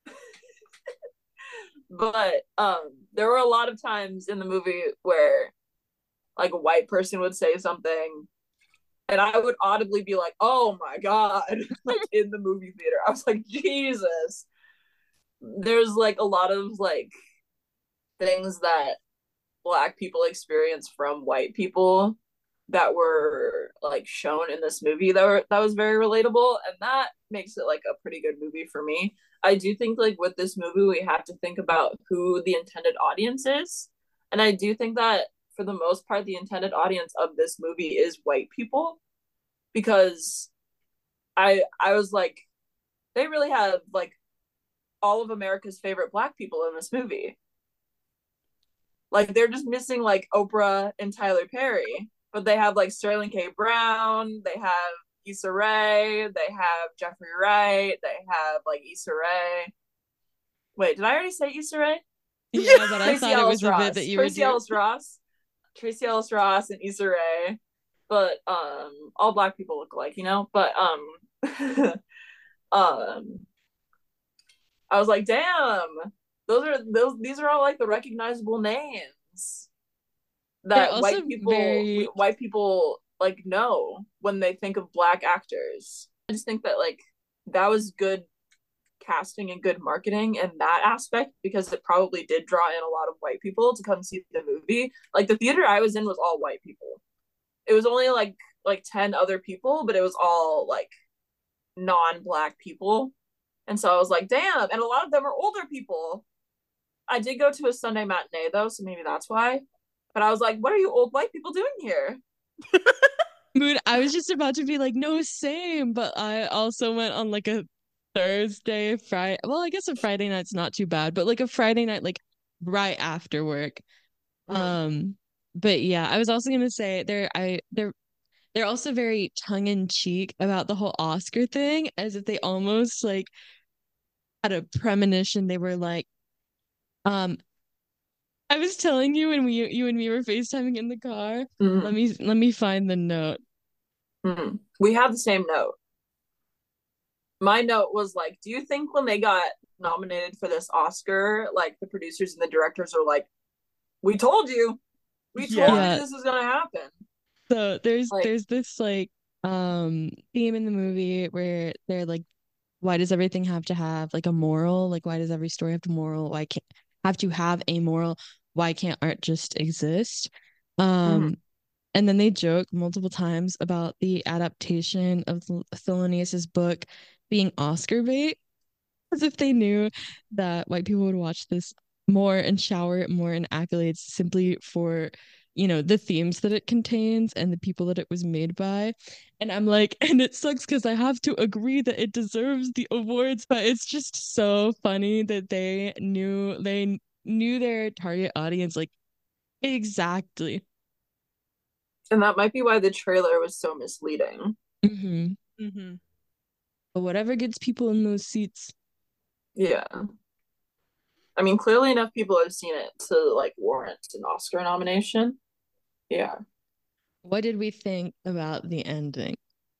but um, there were a lot of times in the movie where like a white person would say something and I would audibly be like, oh my God, like in the movie theater. I was like, Jesus. There's like a lot of like things that black people experience from white people that were like shown in this movie that were that was very relatable, and that makes it like a pretty good movie for me. I do think like with this movie we have to think about who the intended audience is, and I do think that for the most part the intended audience of this movie is white people, because I I was like, they really have like all of America's favorite black people in this movie. Like they're just missing like Oprah and Tyler Perry, but they have like Sterling K. Brown, they have Issa Rae, they have Jeffrey Wright, they have like Issa Rae. Wait, did I already say Issa Rae? Yeah, but I Tracy thought it Ellis was a bit that Ross, you would Tracy do. Ellis Ross, Tracy Ellis Ross, and Issa Rae. But um, all black people look alike, you know. But um, um, I was like, damn, those are those. These are all like the recognizable names They're that also white people very white people like know when they think of black actors. I just think that like that was good casting and good marketing in that aspect because it probably did draw in a lot of white people to come see the movie. Like the theater I was in was all white people. It was only like like ten other people, but it was all like non-black people. And so I was like, damn, and a lot of them are older people. I did go to a Sunday matinee though, so maybe that's why. But I was like, what are you old white people doing here? mood. I was just about to be like, no, same. But I also went on like a Thursday, Friday. Well, I guess a Friday night's not too bad, but like a Friday night, like right after work. Mm. Um, but yeah, I was also gonna say they're I they're they're also very tongue in cheek about the whole Oscar thing, as if they almost like had a premonition. They were like, um, I was telling you when we you and me were FaceTiming in the car. Let Mm. me let me find the note. Mm. We have the same note. My note was like, do you think when they got nominated for this Oscar, like the producers and the directors are like, we told you, we told Yeah. you Yeah. this is gonna happen. So there's Like, there's this like um theme in the movie where they're like, why does everything have to have like a moral? Like why does every story have to moral? Why can't have to have a moral? Why can't art just exist? mm-hmm. Um and then they joke multiple times about the adaptation of Thelonious's book being Oscar bait, as if they knew that white people would watch this more and shower it more in accolades simply for, you know, the themes that it contains and the people that it was made by. And I'm like, and it sucks because I have to agree that it deserves the awards, but it's just so funny that they knew they knew their target audience like exactly. And that might be why the trailer was so misleading. Mm-hmm. Mm-hmm. But whatever gets people in those seats. Yeah. I mean, clearly enough people have seen it to like warrant an Oscar nomination. Yeah. What did we think about the ending?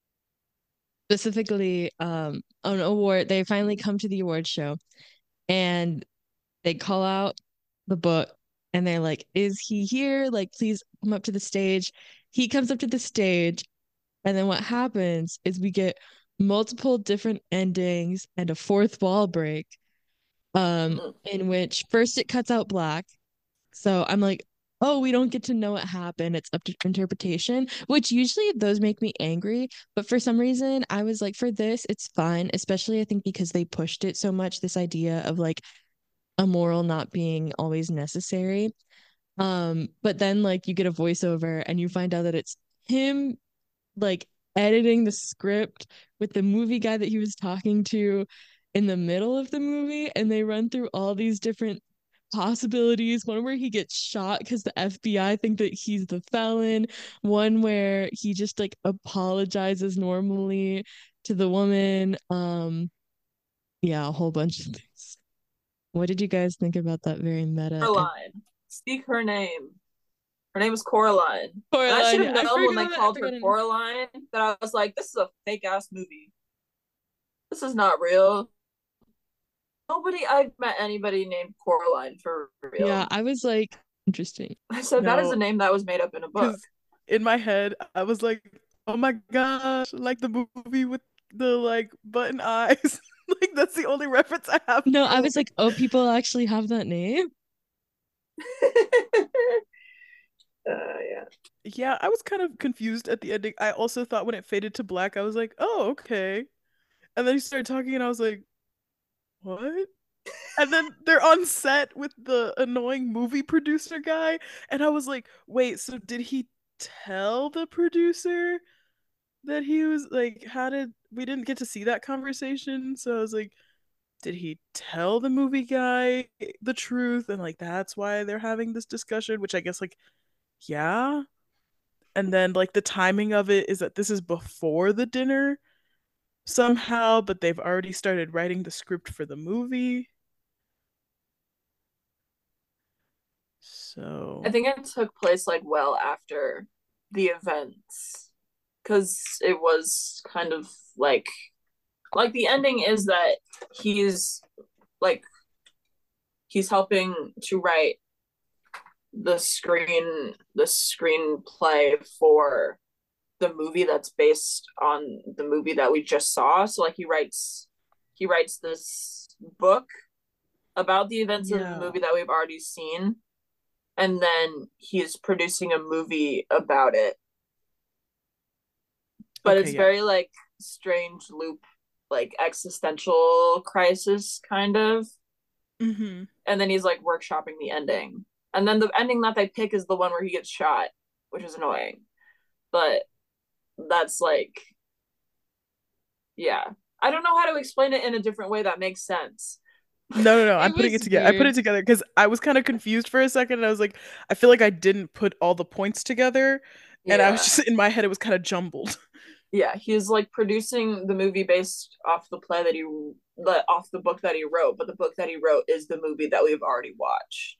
Specifically, um, an award, they finally come to the award show and they call out the book and they're like, is he here? Like, please come up to the stage. He comes up to the stage, and then what happens is we get multiple different endings and a fourth wall break, um, Mm. in which first it cuts out black. So I'm like, oh, we don't get to know what happened. It's up to interpretation, which usually those make me angry. But for some reason, I was like, for this, it's fine, especially I think because they pushed it so much, this idea of like a moral not being always necessary. Um, but then like you get a voiceover and you find out that it's him like editing the script with the movie guy that he was talking to in the middle of the movie, and they run through all these different possibilities. One where he gets shot because the F B I think that he's the felon. One where he just like apologizes normally to the woman. Um, yeah, a whole bunch of things. What did you guys think about that very meta and Coraline. Speak her name. Her name is Coraline. And I should Coraline? have I known when they forgot. I called her forgot her name. Coraline that I was like, this is a fake ass movie. This is not real. Nobody I've met anybody named Coraline for Yeah, real. I was like, interesting. I said that is a No, name that was made up in a book. because in my head, I was like, oh my gosh, like the movie with the like button eyes. Like that's the only reference I have No, for I was like like, oh, people actually have that name. uh, yeah. yeah, I was kind of confused at the ending. I also thought when it faded to black, I was like, oh, okay. And then he started talking and I was like, what? And then they're on set with the annoying movie producer guy. And I was like, wait, so did he tell the producer that he was like, how did we didn't get to see that conversation? So I was like, did he tell the movie guy the truth, and like that's why they're having this discussion, which I guess like yeah. And then like the timing of it is that this is before the dinner somehow, but they've already started writing the script for the movie. I So think it took place like well after the events because it was kind of like like the ending is that he's like he's helping to write the screen the screenplay for the movie that's based on the movie that we just saw. So like he writes he writes this book about the events of the yeah. movie that we've already seen, and then he's producing a movie about it. But Okay, it's yeah. very like strange loop, like existential crisis kind of. Mm-hmm. And then he's like workshopping the ending. And then the ending that they pick is the one where he gets shot, which is annoying. But that's like, yeah. I don't know how to explain it in a different way that makes sense. No, no, no. It I'm putting it was together. I put weird. it together because I was kind of confused for a second, and I was like, I feel like I didn't put all the points together, and I was Yeah. just in my head, it was kind of jumbled. Yeah, he's like producing the movie based off the play that he the off the book that he wrote, but the book that he wrote is the movie that we've already watched.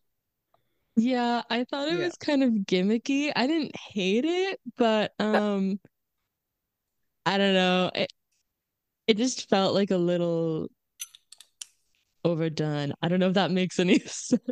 Yeah, I thought it Yeah. was kind of gimmicky. I didn't hate it, but That, um I don't know. It it just felt like a little overdone. I don't know if that makes any sense.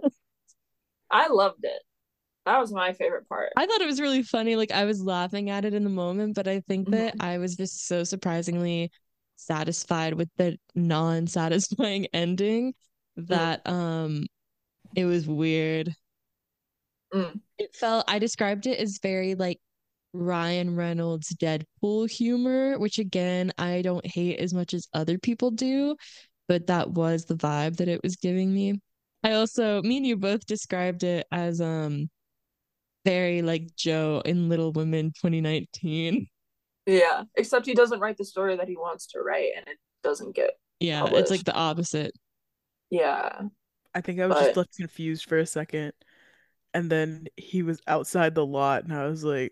I loved it. That was my favorite part. I thought it was really funny. Like I was laughing at it in the moment, but I think that Mhm. I was just so surprisingly satisfied with the non-satisfying ending Mm, that um it was weird. mm. It felt I described it as very like Ryan Reynolds Deadpool humor, which again, I don't hate as much as other people do, but that was the vibe that it was giving me. I also, me and you both described it as um very like Joe in Little Women twenty nineteen. Yeah, except he doesn't write the story that he wants to write, and it doesn't get Yeah, it's like published. the opposite. Yeah, I think I was just but left confused for a second, and then he was outside the lot, and I was like,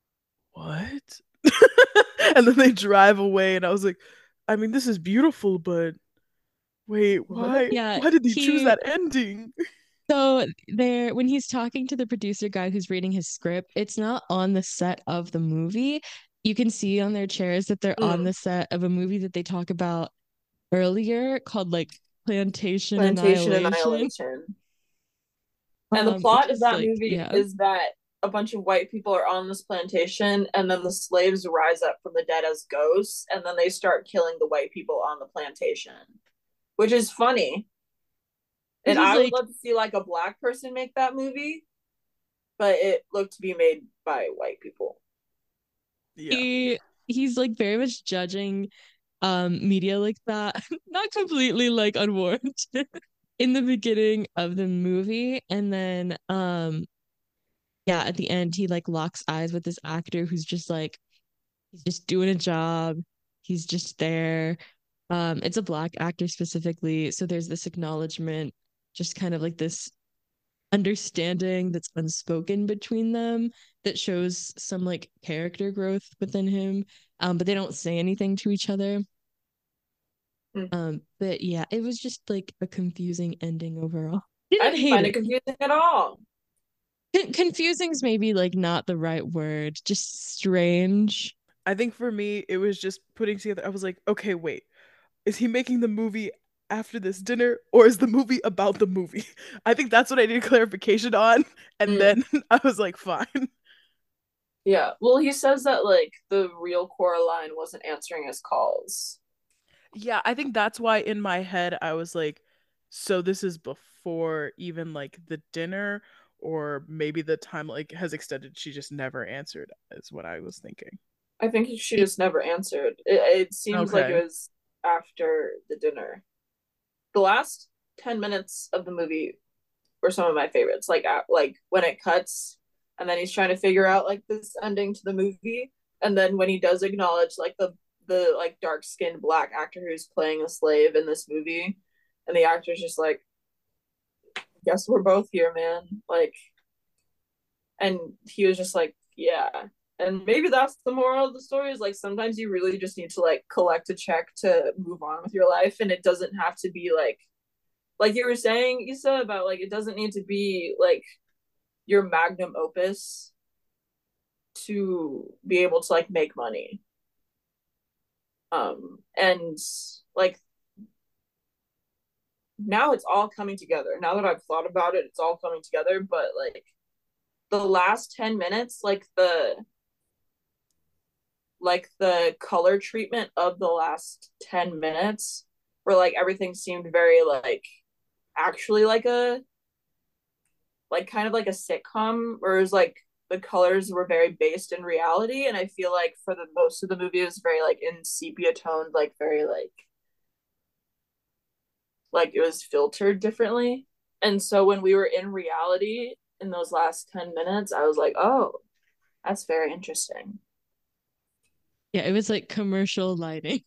what? And then they drive away, and I was like, I mean, this is beautiful, but wait, what? why? Yeah, Why did he choose he that ending? so there when he's talking to the producer guy who's reading his script, it's not on the set of the movie. You can see on their chairs that they're on Mm. the set of a movie that they talk about earlier called like Plantation Plantation Annihilation. Annihilation. And the Um, which plot of is that like, movie yeah. is that a bunch of white people are on this plantation, and then the slaves rise up from the dead as ghosts, and then they start killing the white people on the plantation, which is funny. Which And is I would like love to see like a black person make that movie, but it looked to be made by white people. Yeah. he he's like very much judging um media like that. Not completely like unwarranted in the beginning of the movie. And then um yeah, at the end he like locks eyes with this actor who's just like he's just doing a job. He's just there. Um, it's a black actor specifically, so there's this acknowledgement, just kind of like this understanding that's unspoken between them that shows some like character growth within him. Um, but they don't say anything to each other. Mm. Um, but yeah, it was just like a confusing ending overall. I Didn't didn't hate find it it. confusing at all. Con- confusing is maybe like not the right word. Just strange. I think for me, it was just putting together. I was like, okay, wait, is he making the movie after this dinner, or is the movie about the movie? I think that's what I needed clarification on. And Mm. then I was like, fine. Yeah. Well, he says that like the real Coraline wasn't answering his calls. Yeah, I think that's why in my head I was like, so this is before even like the dinner, or maybe the time like has extended. She just never answered, is what I was thinking. I think she just never answered. It, it seems like Okay. it was after the dinner. The last ten minutes of the movie were some of my favorites. Like at, like when it cuts and then he's trying to figure out like this ending to the movie, and then when he does acknowledge like the the like dark skinned black actor who's playing a slave in this movie, and the actor's just like, guess we're both here, man. Like, and he was just like, yeah. And maybe that's the moral of the story, is like sometimes you really just need to like collect a check to move on with your life, and it doesn't have to be like like you were saying, Issa, about like it doesn't need to be like your magnum opus to be able to like make money. Um and like now it's all coming together. Now that I've thought about it, it's all coming together. But like the last ten minutes, like the like the color treatment of the last ten minutes, where like everything seemed very like actually like a like kind of like a sitcom, whereas like the colors were very based in reality. And I feel like for the most of the movie it was very like in sepia toned, like very like like it was filtered differently. And so when we were in reality in those last ten minutes, I was like, oh, that's very interesting. Yeah, it was like commercial lighting.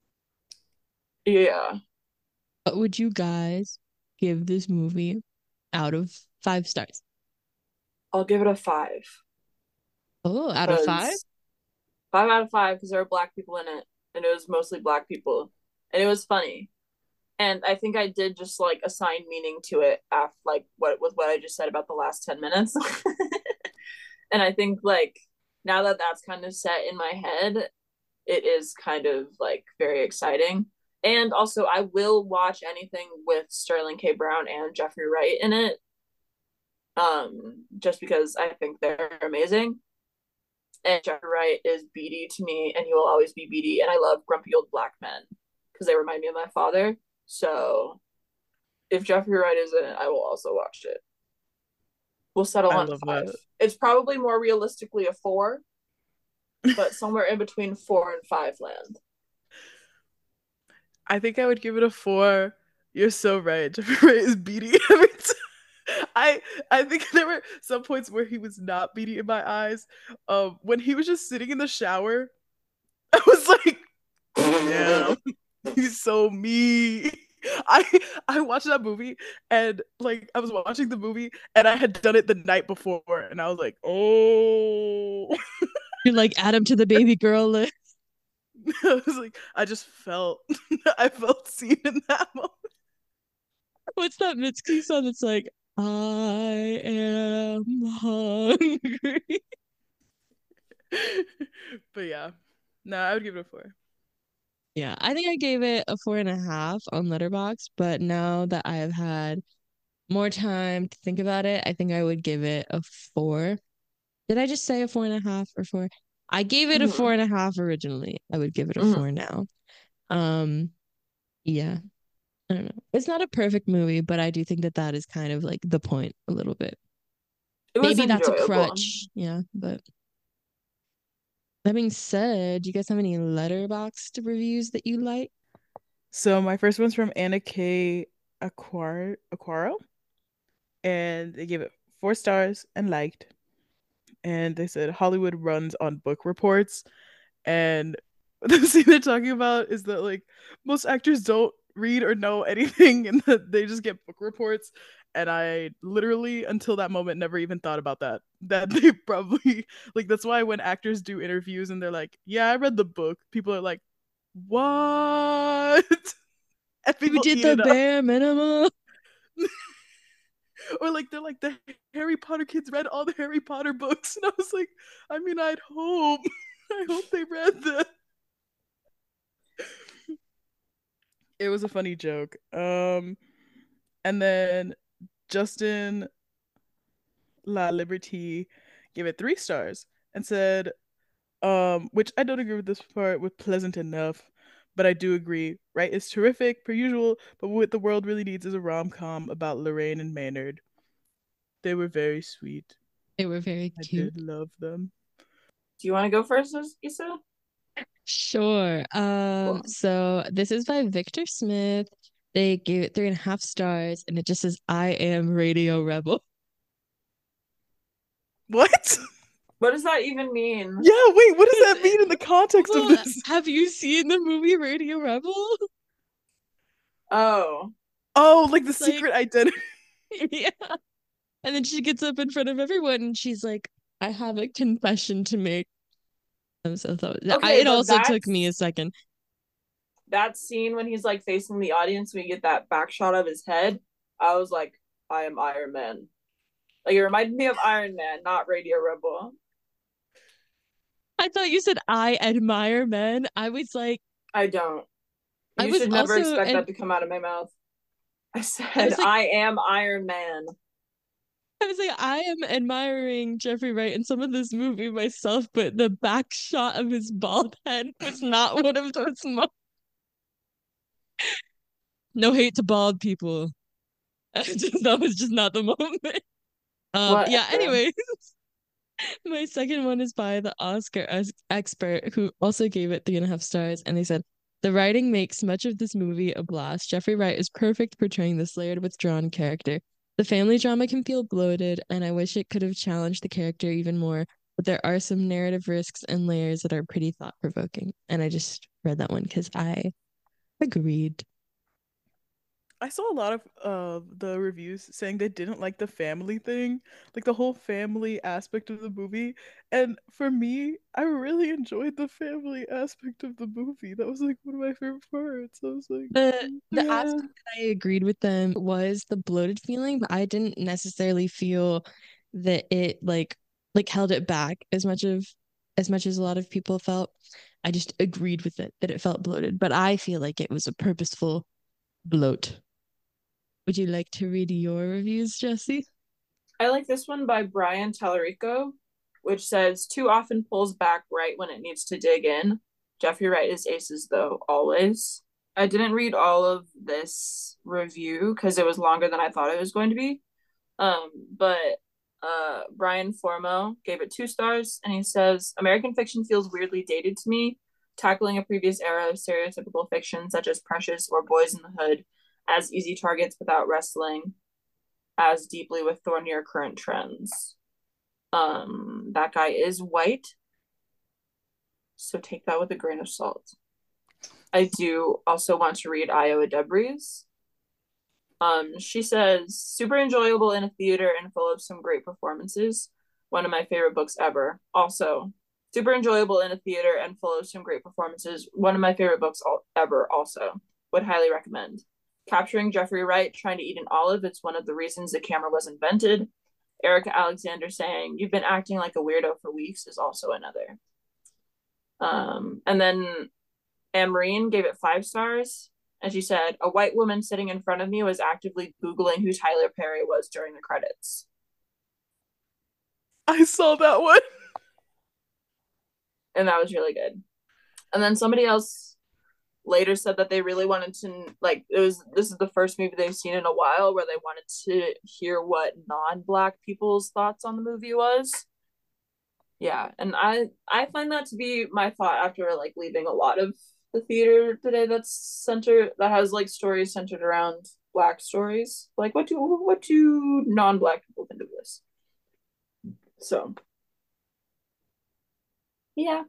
Yeah. What would you guys give this movie out of five stars? I'll give it a five. Oh, out of five? Five out of five, because there were black people in it, and it was mostly black people, and it was funny. And I think I did just like assign meaning to it after like what with what I just said about the last ten minutes. And I think like now that that's kind of set in my head, it is kind of like very exciting. And also I will watch anything with Sterling K. Brown and Jeffrey Wright in it. Um, just because I think they're amazing. And Jeffrey Wright is Beatty to me, and he will always be Beatty. And I love grumpy old black men because they remind me of my father. So if Jeffrey Wright is in it, I will also watch it. We'll settle I on love five. that. It's probably more realistically a four, but somewhere in between four and five land. I think I would give it a four. You're so right. Jeffrey Wright is Beatty every time. I I think there were some points where he was not Beatty in my eyes. Um, when he was just sitting in the shower, I was like, damn, he's so me. I I watched that movie, and like I was watching the movie and I had done it the night before, and I was like, oh. You're like add him to the baby girl list. I was like, I just felt I felt seen in that moment. What's that Mitski song that's like, I am hungry? But yeah. No, I would give it a four. Yeah, I think I gave it a four and a half on Letterboxd, but now that I have had more time to think about it, I think I would give it a four. Did I just say a four and a half or four? I gave it a four and a half originally. I would give it a Mhm. four now. Um, yeah, I don't know. It's not a perfect movie, but I do think that that is kind of like the point a little bit. It was Maybe that's a enjoyable. crutch. Yeah, but that being said, do you guys have any Letterboxd reviews that you like? So my first one's from Anna K. Aquar- Aquaro, and they gave it four stars and liked. And they said Hollywood runs on book reports, and the scene they're talking about is that like most actors don't read or know anything, and that they just get book reports. And I literally until that moment never even thought about that. That they probably like that's why when actors do interviews and they're like, "Yeah, I read the book," people are like, "What?" And You people did eat the it up. bare minimum. Or like they're like the Harry Potter kids read all the Harry Potter books, and I was like, I mean, I'd hope, I hope they read them. It was a funny joke. Um, and then Justin La Liberty gave it three stars and said, um, which I don't agree with this part with pleasant enough, but I do agree. Right, it's terrific per usual, but what the world really needs is a rom com about Lorraine and Maynard. They were very sweet. They were very I cute. did love them. Do you want to go first, Issa? Sure. Um, Cool. so this is by Victor Smith. They gave it three and a half stars, and it just says, I am Radio Rebel. What? What does that even mean? Yeah, wait, what does that mean in the context Well, of this? have you seen the movie Radio Rebel? Oh. Oh, like the Like- secret identity. Yeah. And then she gets up in front of everyone and she's like, I have a confession to make. I'm so thought I, Okay, it but also took me a that's- second. That scene when he's like facing the audience, we get that back shot of his head. I was like, I am Iron Man. Like it reminded me of Iron Man, not Radio Rebel. I thought you said I admire men. I was like, I don't. I You was should never also expect an- that to come out of my mouth. I said, I was like- I am Iron Man. I was like, I am admiring Jeffrey Wright in some of this movie myself, but the back shot of his bald head was not one of those moments. No hate to bald people. Just, that was just not the moment. Um, yeah, Whatever. anyways. My second one is by the Oscar ex- expert who also gave it three and a half stars. And they said, the writing makes much of this movie a blast. Jeffrey Wright is perfect portraying this layered, withdrawn character. The family drama can feel bloated, and I wish it could have challenged the character even more. But there are some narrative risks and layers that are pretty thought provoking. And I just read that one because I agreed. I saw a lot of uh the reviews saying they didn't like the family thing, like the whole family aspect of the movie. And for me, I really enjoyed the family aspect of the movie. That was like one of my favorite parts. I was like, The the yeah. aspect that I agreed with them was the bloated feeling, but I didn't necessarily feel that it like like held it back as much of as much as a lot of people felt. I just agreed with it that it felt bloated, but I feel like it was a purposeful bloat. Would you like to read your reviews, Jesse? I like this one by Brian Tallarico, which says, too often pulls back right when it needs to dig in. Jeffrey Wright is aces, though, always. I didn't read all of this review because it was longer than I thought it was going to be. Um, but uh, Brian Formo gave it two stars, and he says, American fiction feels weirdly dated to me, tackling a previous era of stereotypical fiction such as Precious or Boys in the Hood as easy targets without wrestling as deeply with thornier current trends. Um, that guy is white, so take that with a grain of salt. I do also want to read Iowa Debris. Um, she says, super enjoyable in a theater and full of some great performances. One of my favorite books ever. Also, super enjoyable in a theater and full of some great performances. One of my favorite books all- ever also. Would highly recommend. Capturing Jeffrey Wright trying to eat an olive, it's one of the reasons the camera was invented. Erica Alexander saying, you've been acting like a weirdo for weeks is also another. Um, and then Anne Marine gave it five stars. And she said, a white woman sitting in front of me was actively Googling who Tyler Perry was during the credits. I saw that one. And that was really good. And then somebody else later said that they really wanted to, like, it was, this is the first movie they've seen in a while where they wanted to hear what non-Black people's thoughts on the movie was. Yeah, and I I find that to be my thought after like leaving a lot of the theater today that's centered that has like stories centered around Black stories. Like, what do what do non-Black people think of this? So, yeah.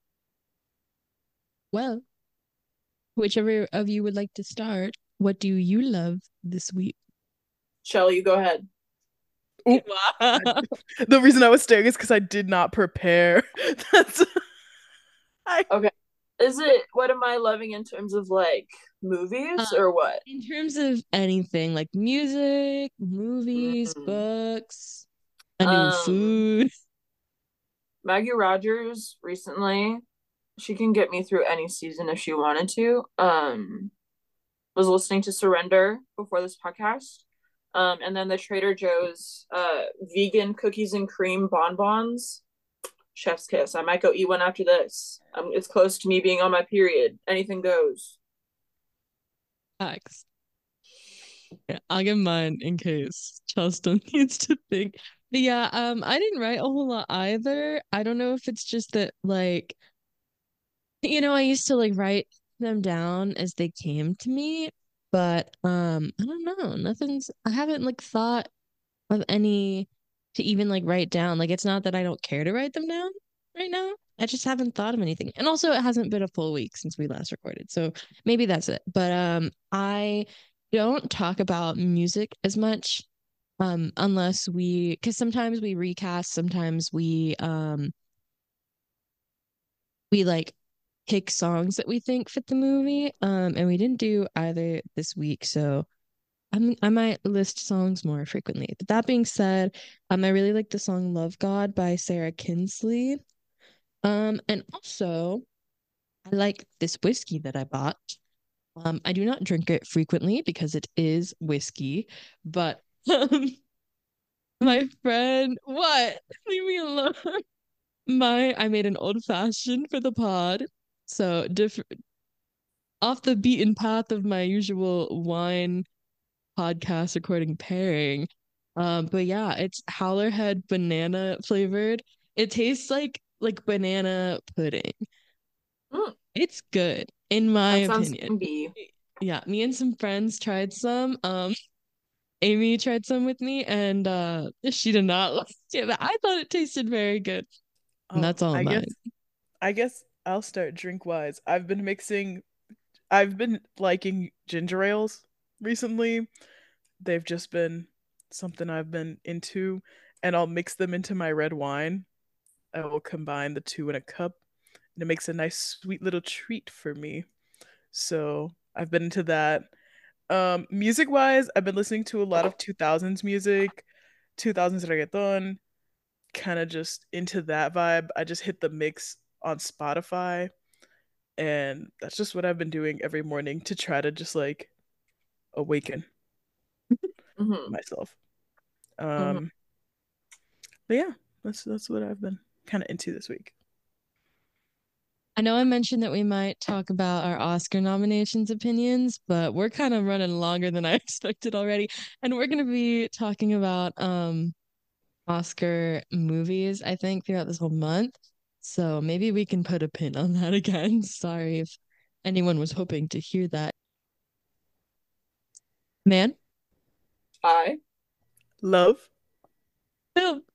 Well, whichever of you would like to start, what do you love this week? Shelly, you go ahead. Ooh. Wow. The reason I was staring is because I did not prepare. That's I Okay. Is it what am I loving in terms of like movies Uh, or what? In terms of anything like music, movies, Mm. books, a new Um, food. Maggie Rogers recently, she can get me through any season if she wanted to. Um, was listening to Surrender before this podcast. Um, and then the Trader Joe's uh vegan cookies and cream bonbons. Chef's kiss. I might go eat one after this. Um, it's close to me being on my period. Anything goes. Facts. Yeah, I'll get mine in case Charleston needs to think. But yeah, um, I didn't write a whole lot either. I don't know if it's just that like, you know, I used to like write them down as they came to me, but um, I don't know. Nothing's I haven't like thought of any to even like write down. Like it's not that I don't care to write them down right now. I just haven't thought of anything. And also it hasn't been a full week since we last recorded. So maybe that's it. But um I don't talk about music as much um unless we because sometimes we recast, sometimes we um we like pick songs that we think fit the movie. Um and we didn't do either this week. So I'm, I might list songs more frequently. But that being said, um, I really like the song Love God by Sarah Kinsley. Um, and also I like this whiskey that I bought. Um, I do not drink it frequently because it is whiskey, but um, my friend, what? Leave me alone. My, I made an old fashioned for the pod. So different off the beaten path of my usual wine podcast recording pairing. Um, but yeah, it's Howlerhead banana flavored. It tastes like like banana pudding. Mm, It's good, in my that sounds opinion. B. Yeah, me and some friends tried some. Um, Amy tried some with me, and uh, she did not like it. But I thought it tasted very good, and Oh, that's all I guess mine. I guess I'll start drink wise. I've been mixing I've been liking ginger ales recently. They've just been something I've been into, and I'll mix them into my red wine. I will combine the two in a cup, and it makes a nice sweet little treat for me. So I've been into that. Um, music wise, I've been listening to a lot of two thousands music, two thousands reggaeton, kind of just into that vibe. I just hit the mix on Spotify, and that's just what I've been doing every morning to try to just like awaken Mm-hmm. myself. Mm-hmm. Um, but yeah, that's that's what I've been kind of into this week. I know I mentioned that we might talk about our Oscar nominations opinions, but we're kind of running longer than I expected already. And we're going to be talking about um Oscar movies, I think, throughout this whole month. So maybe we can put a pin on that again. Sorry if anyone was hoping to hear that. Man, I Love. Bill,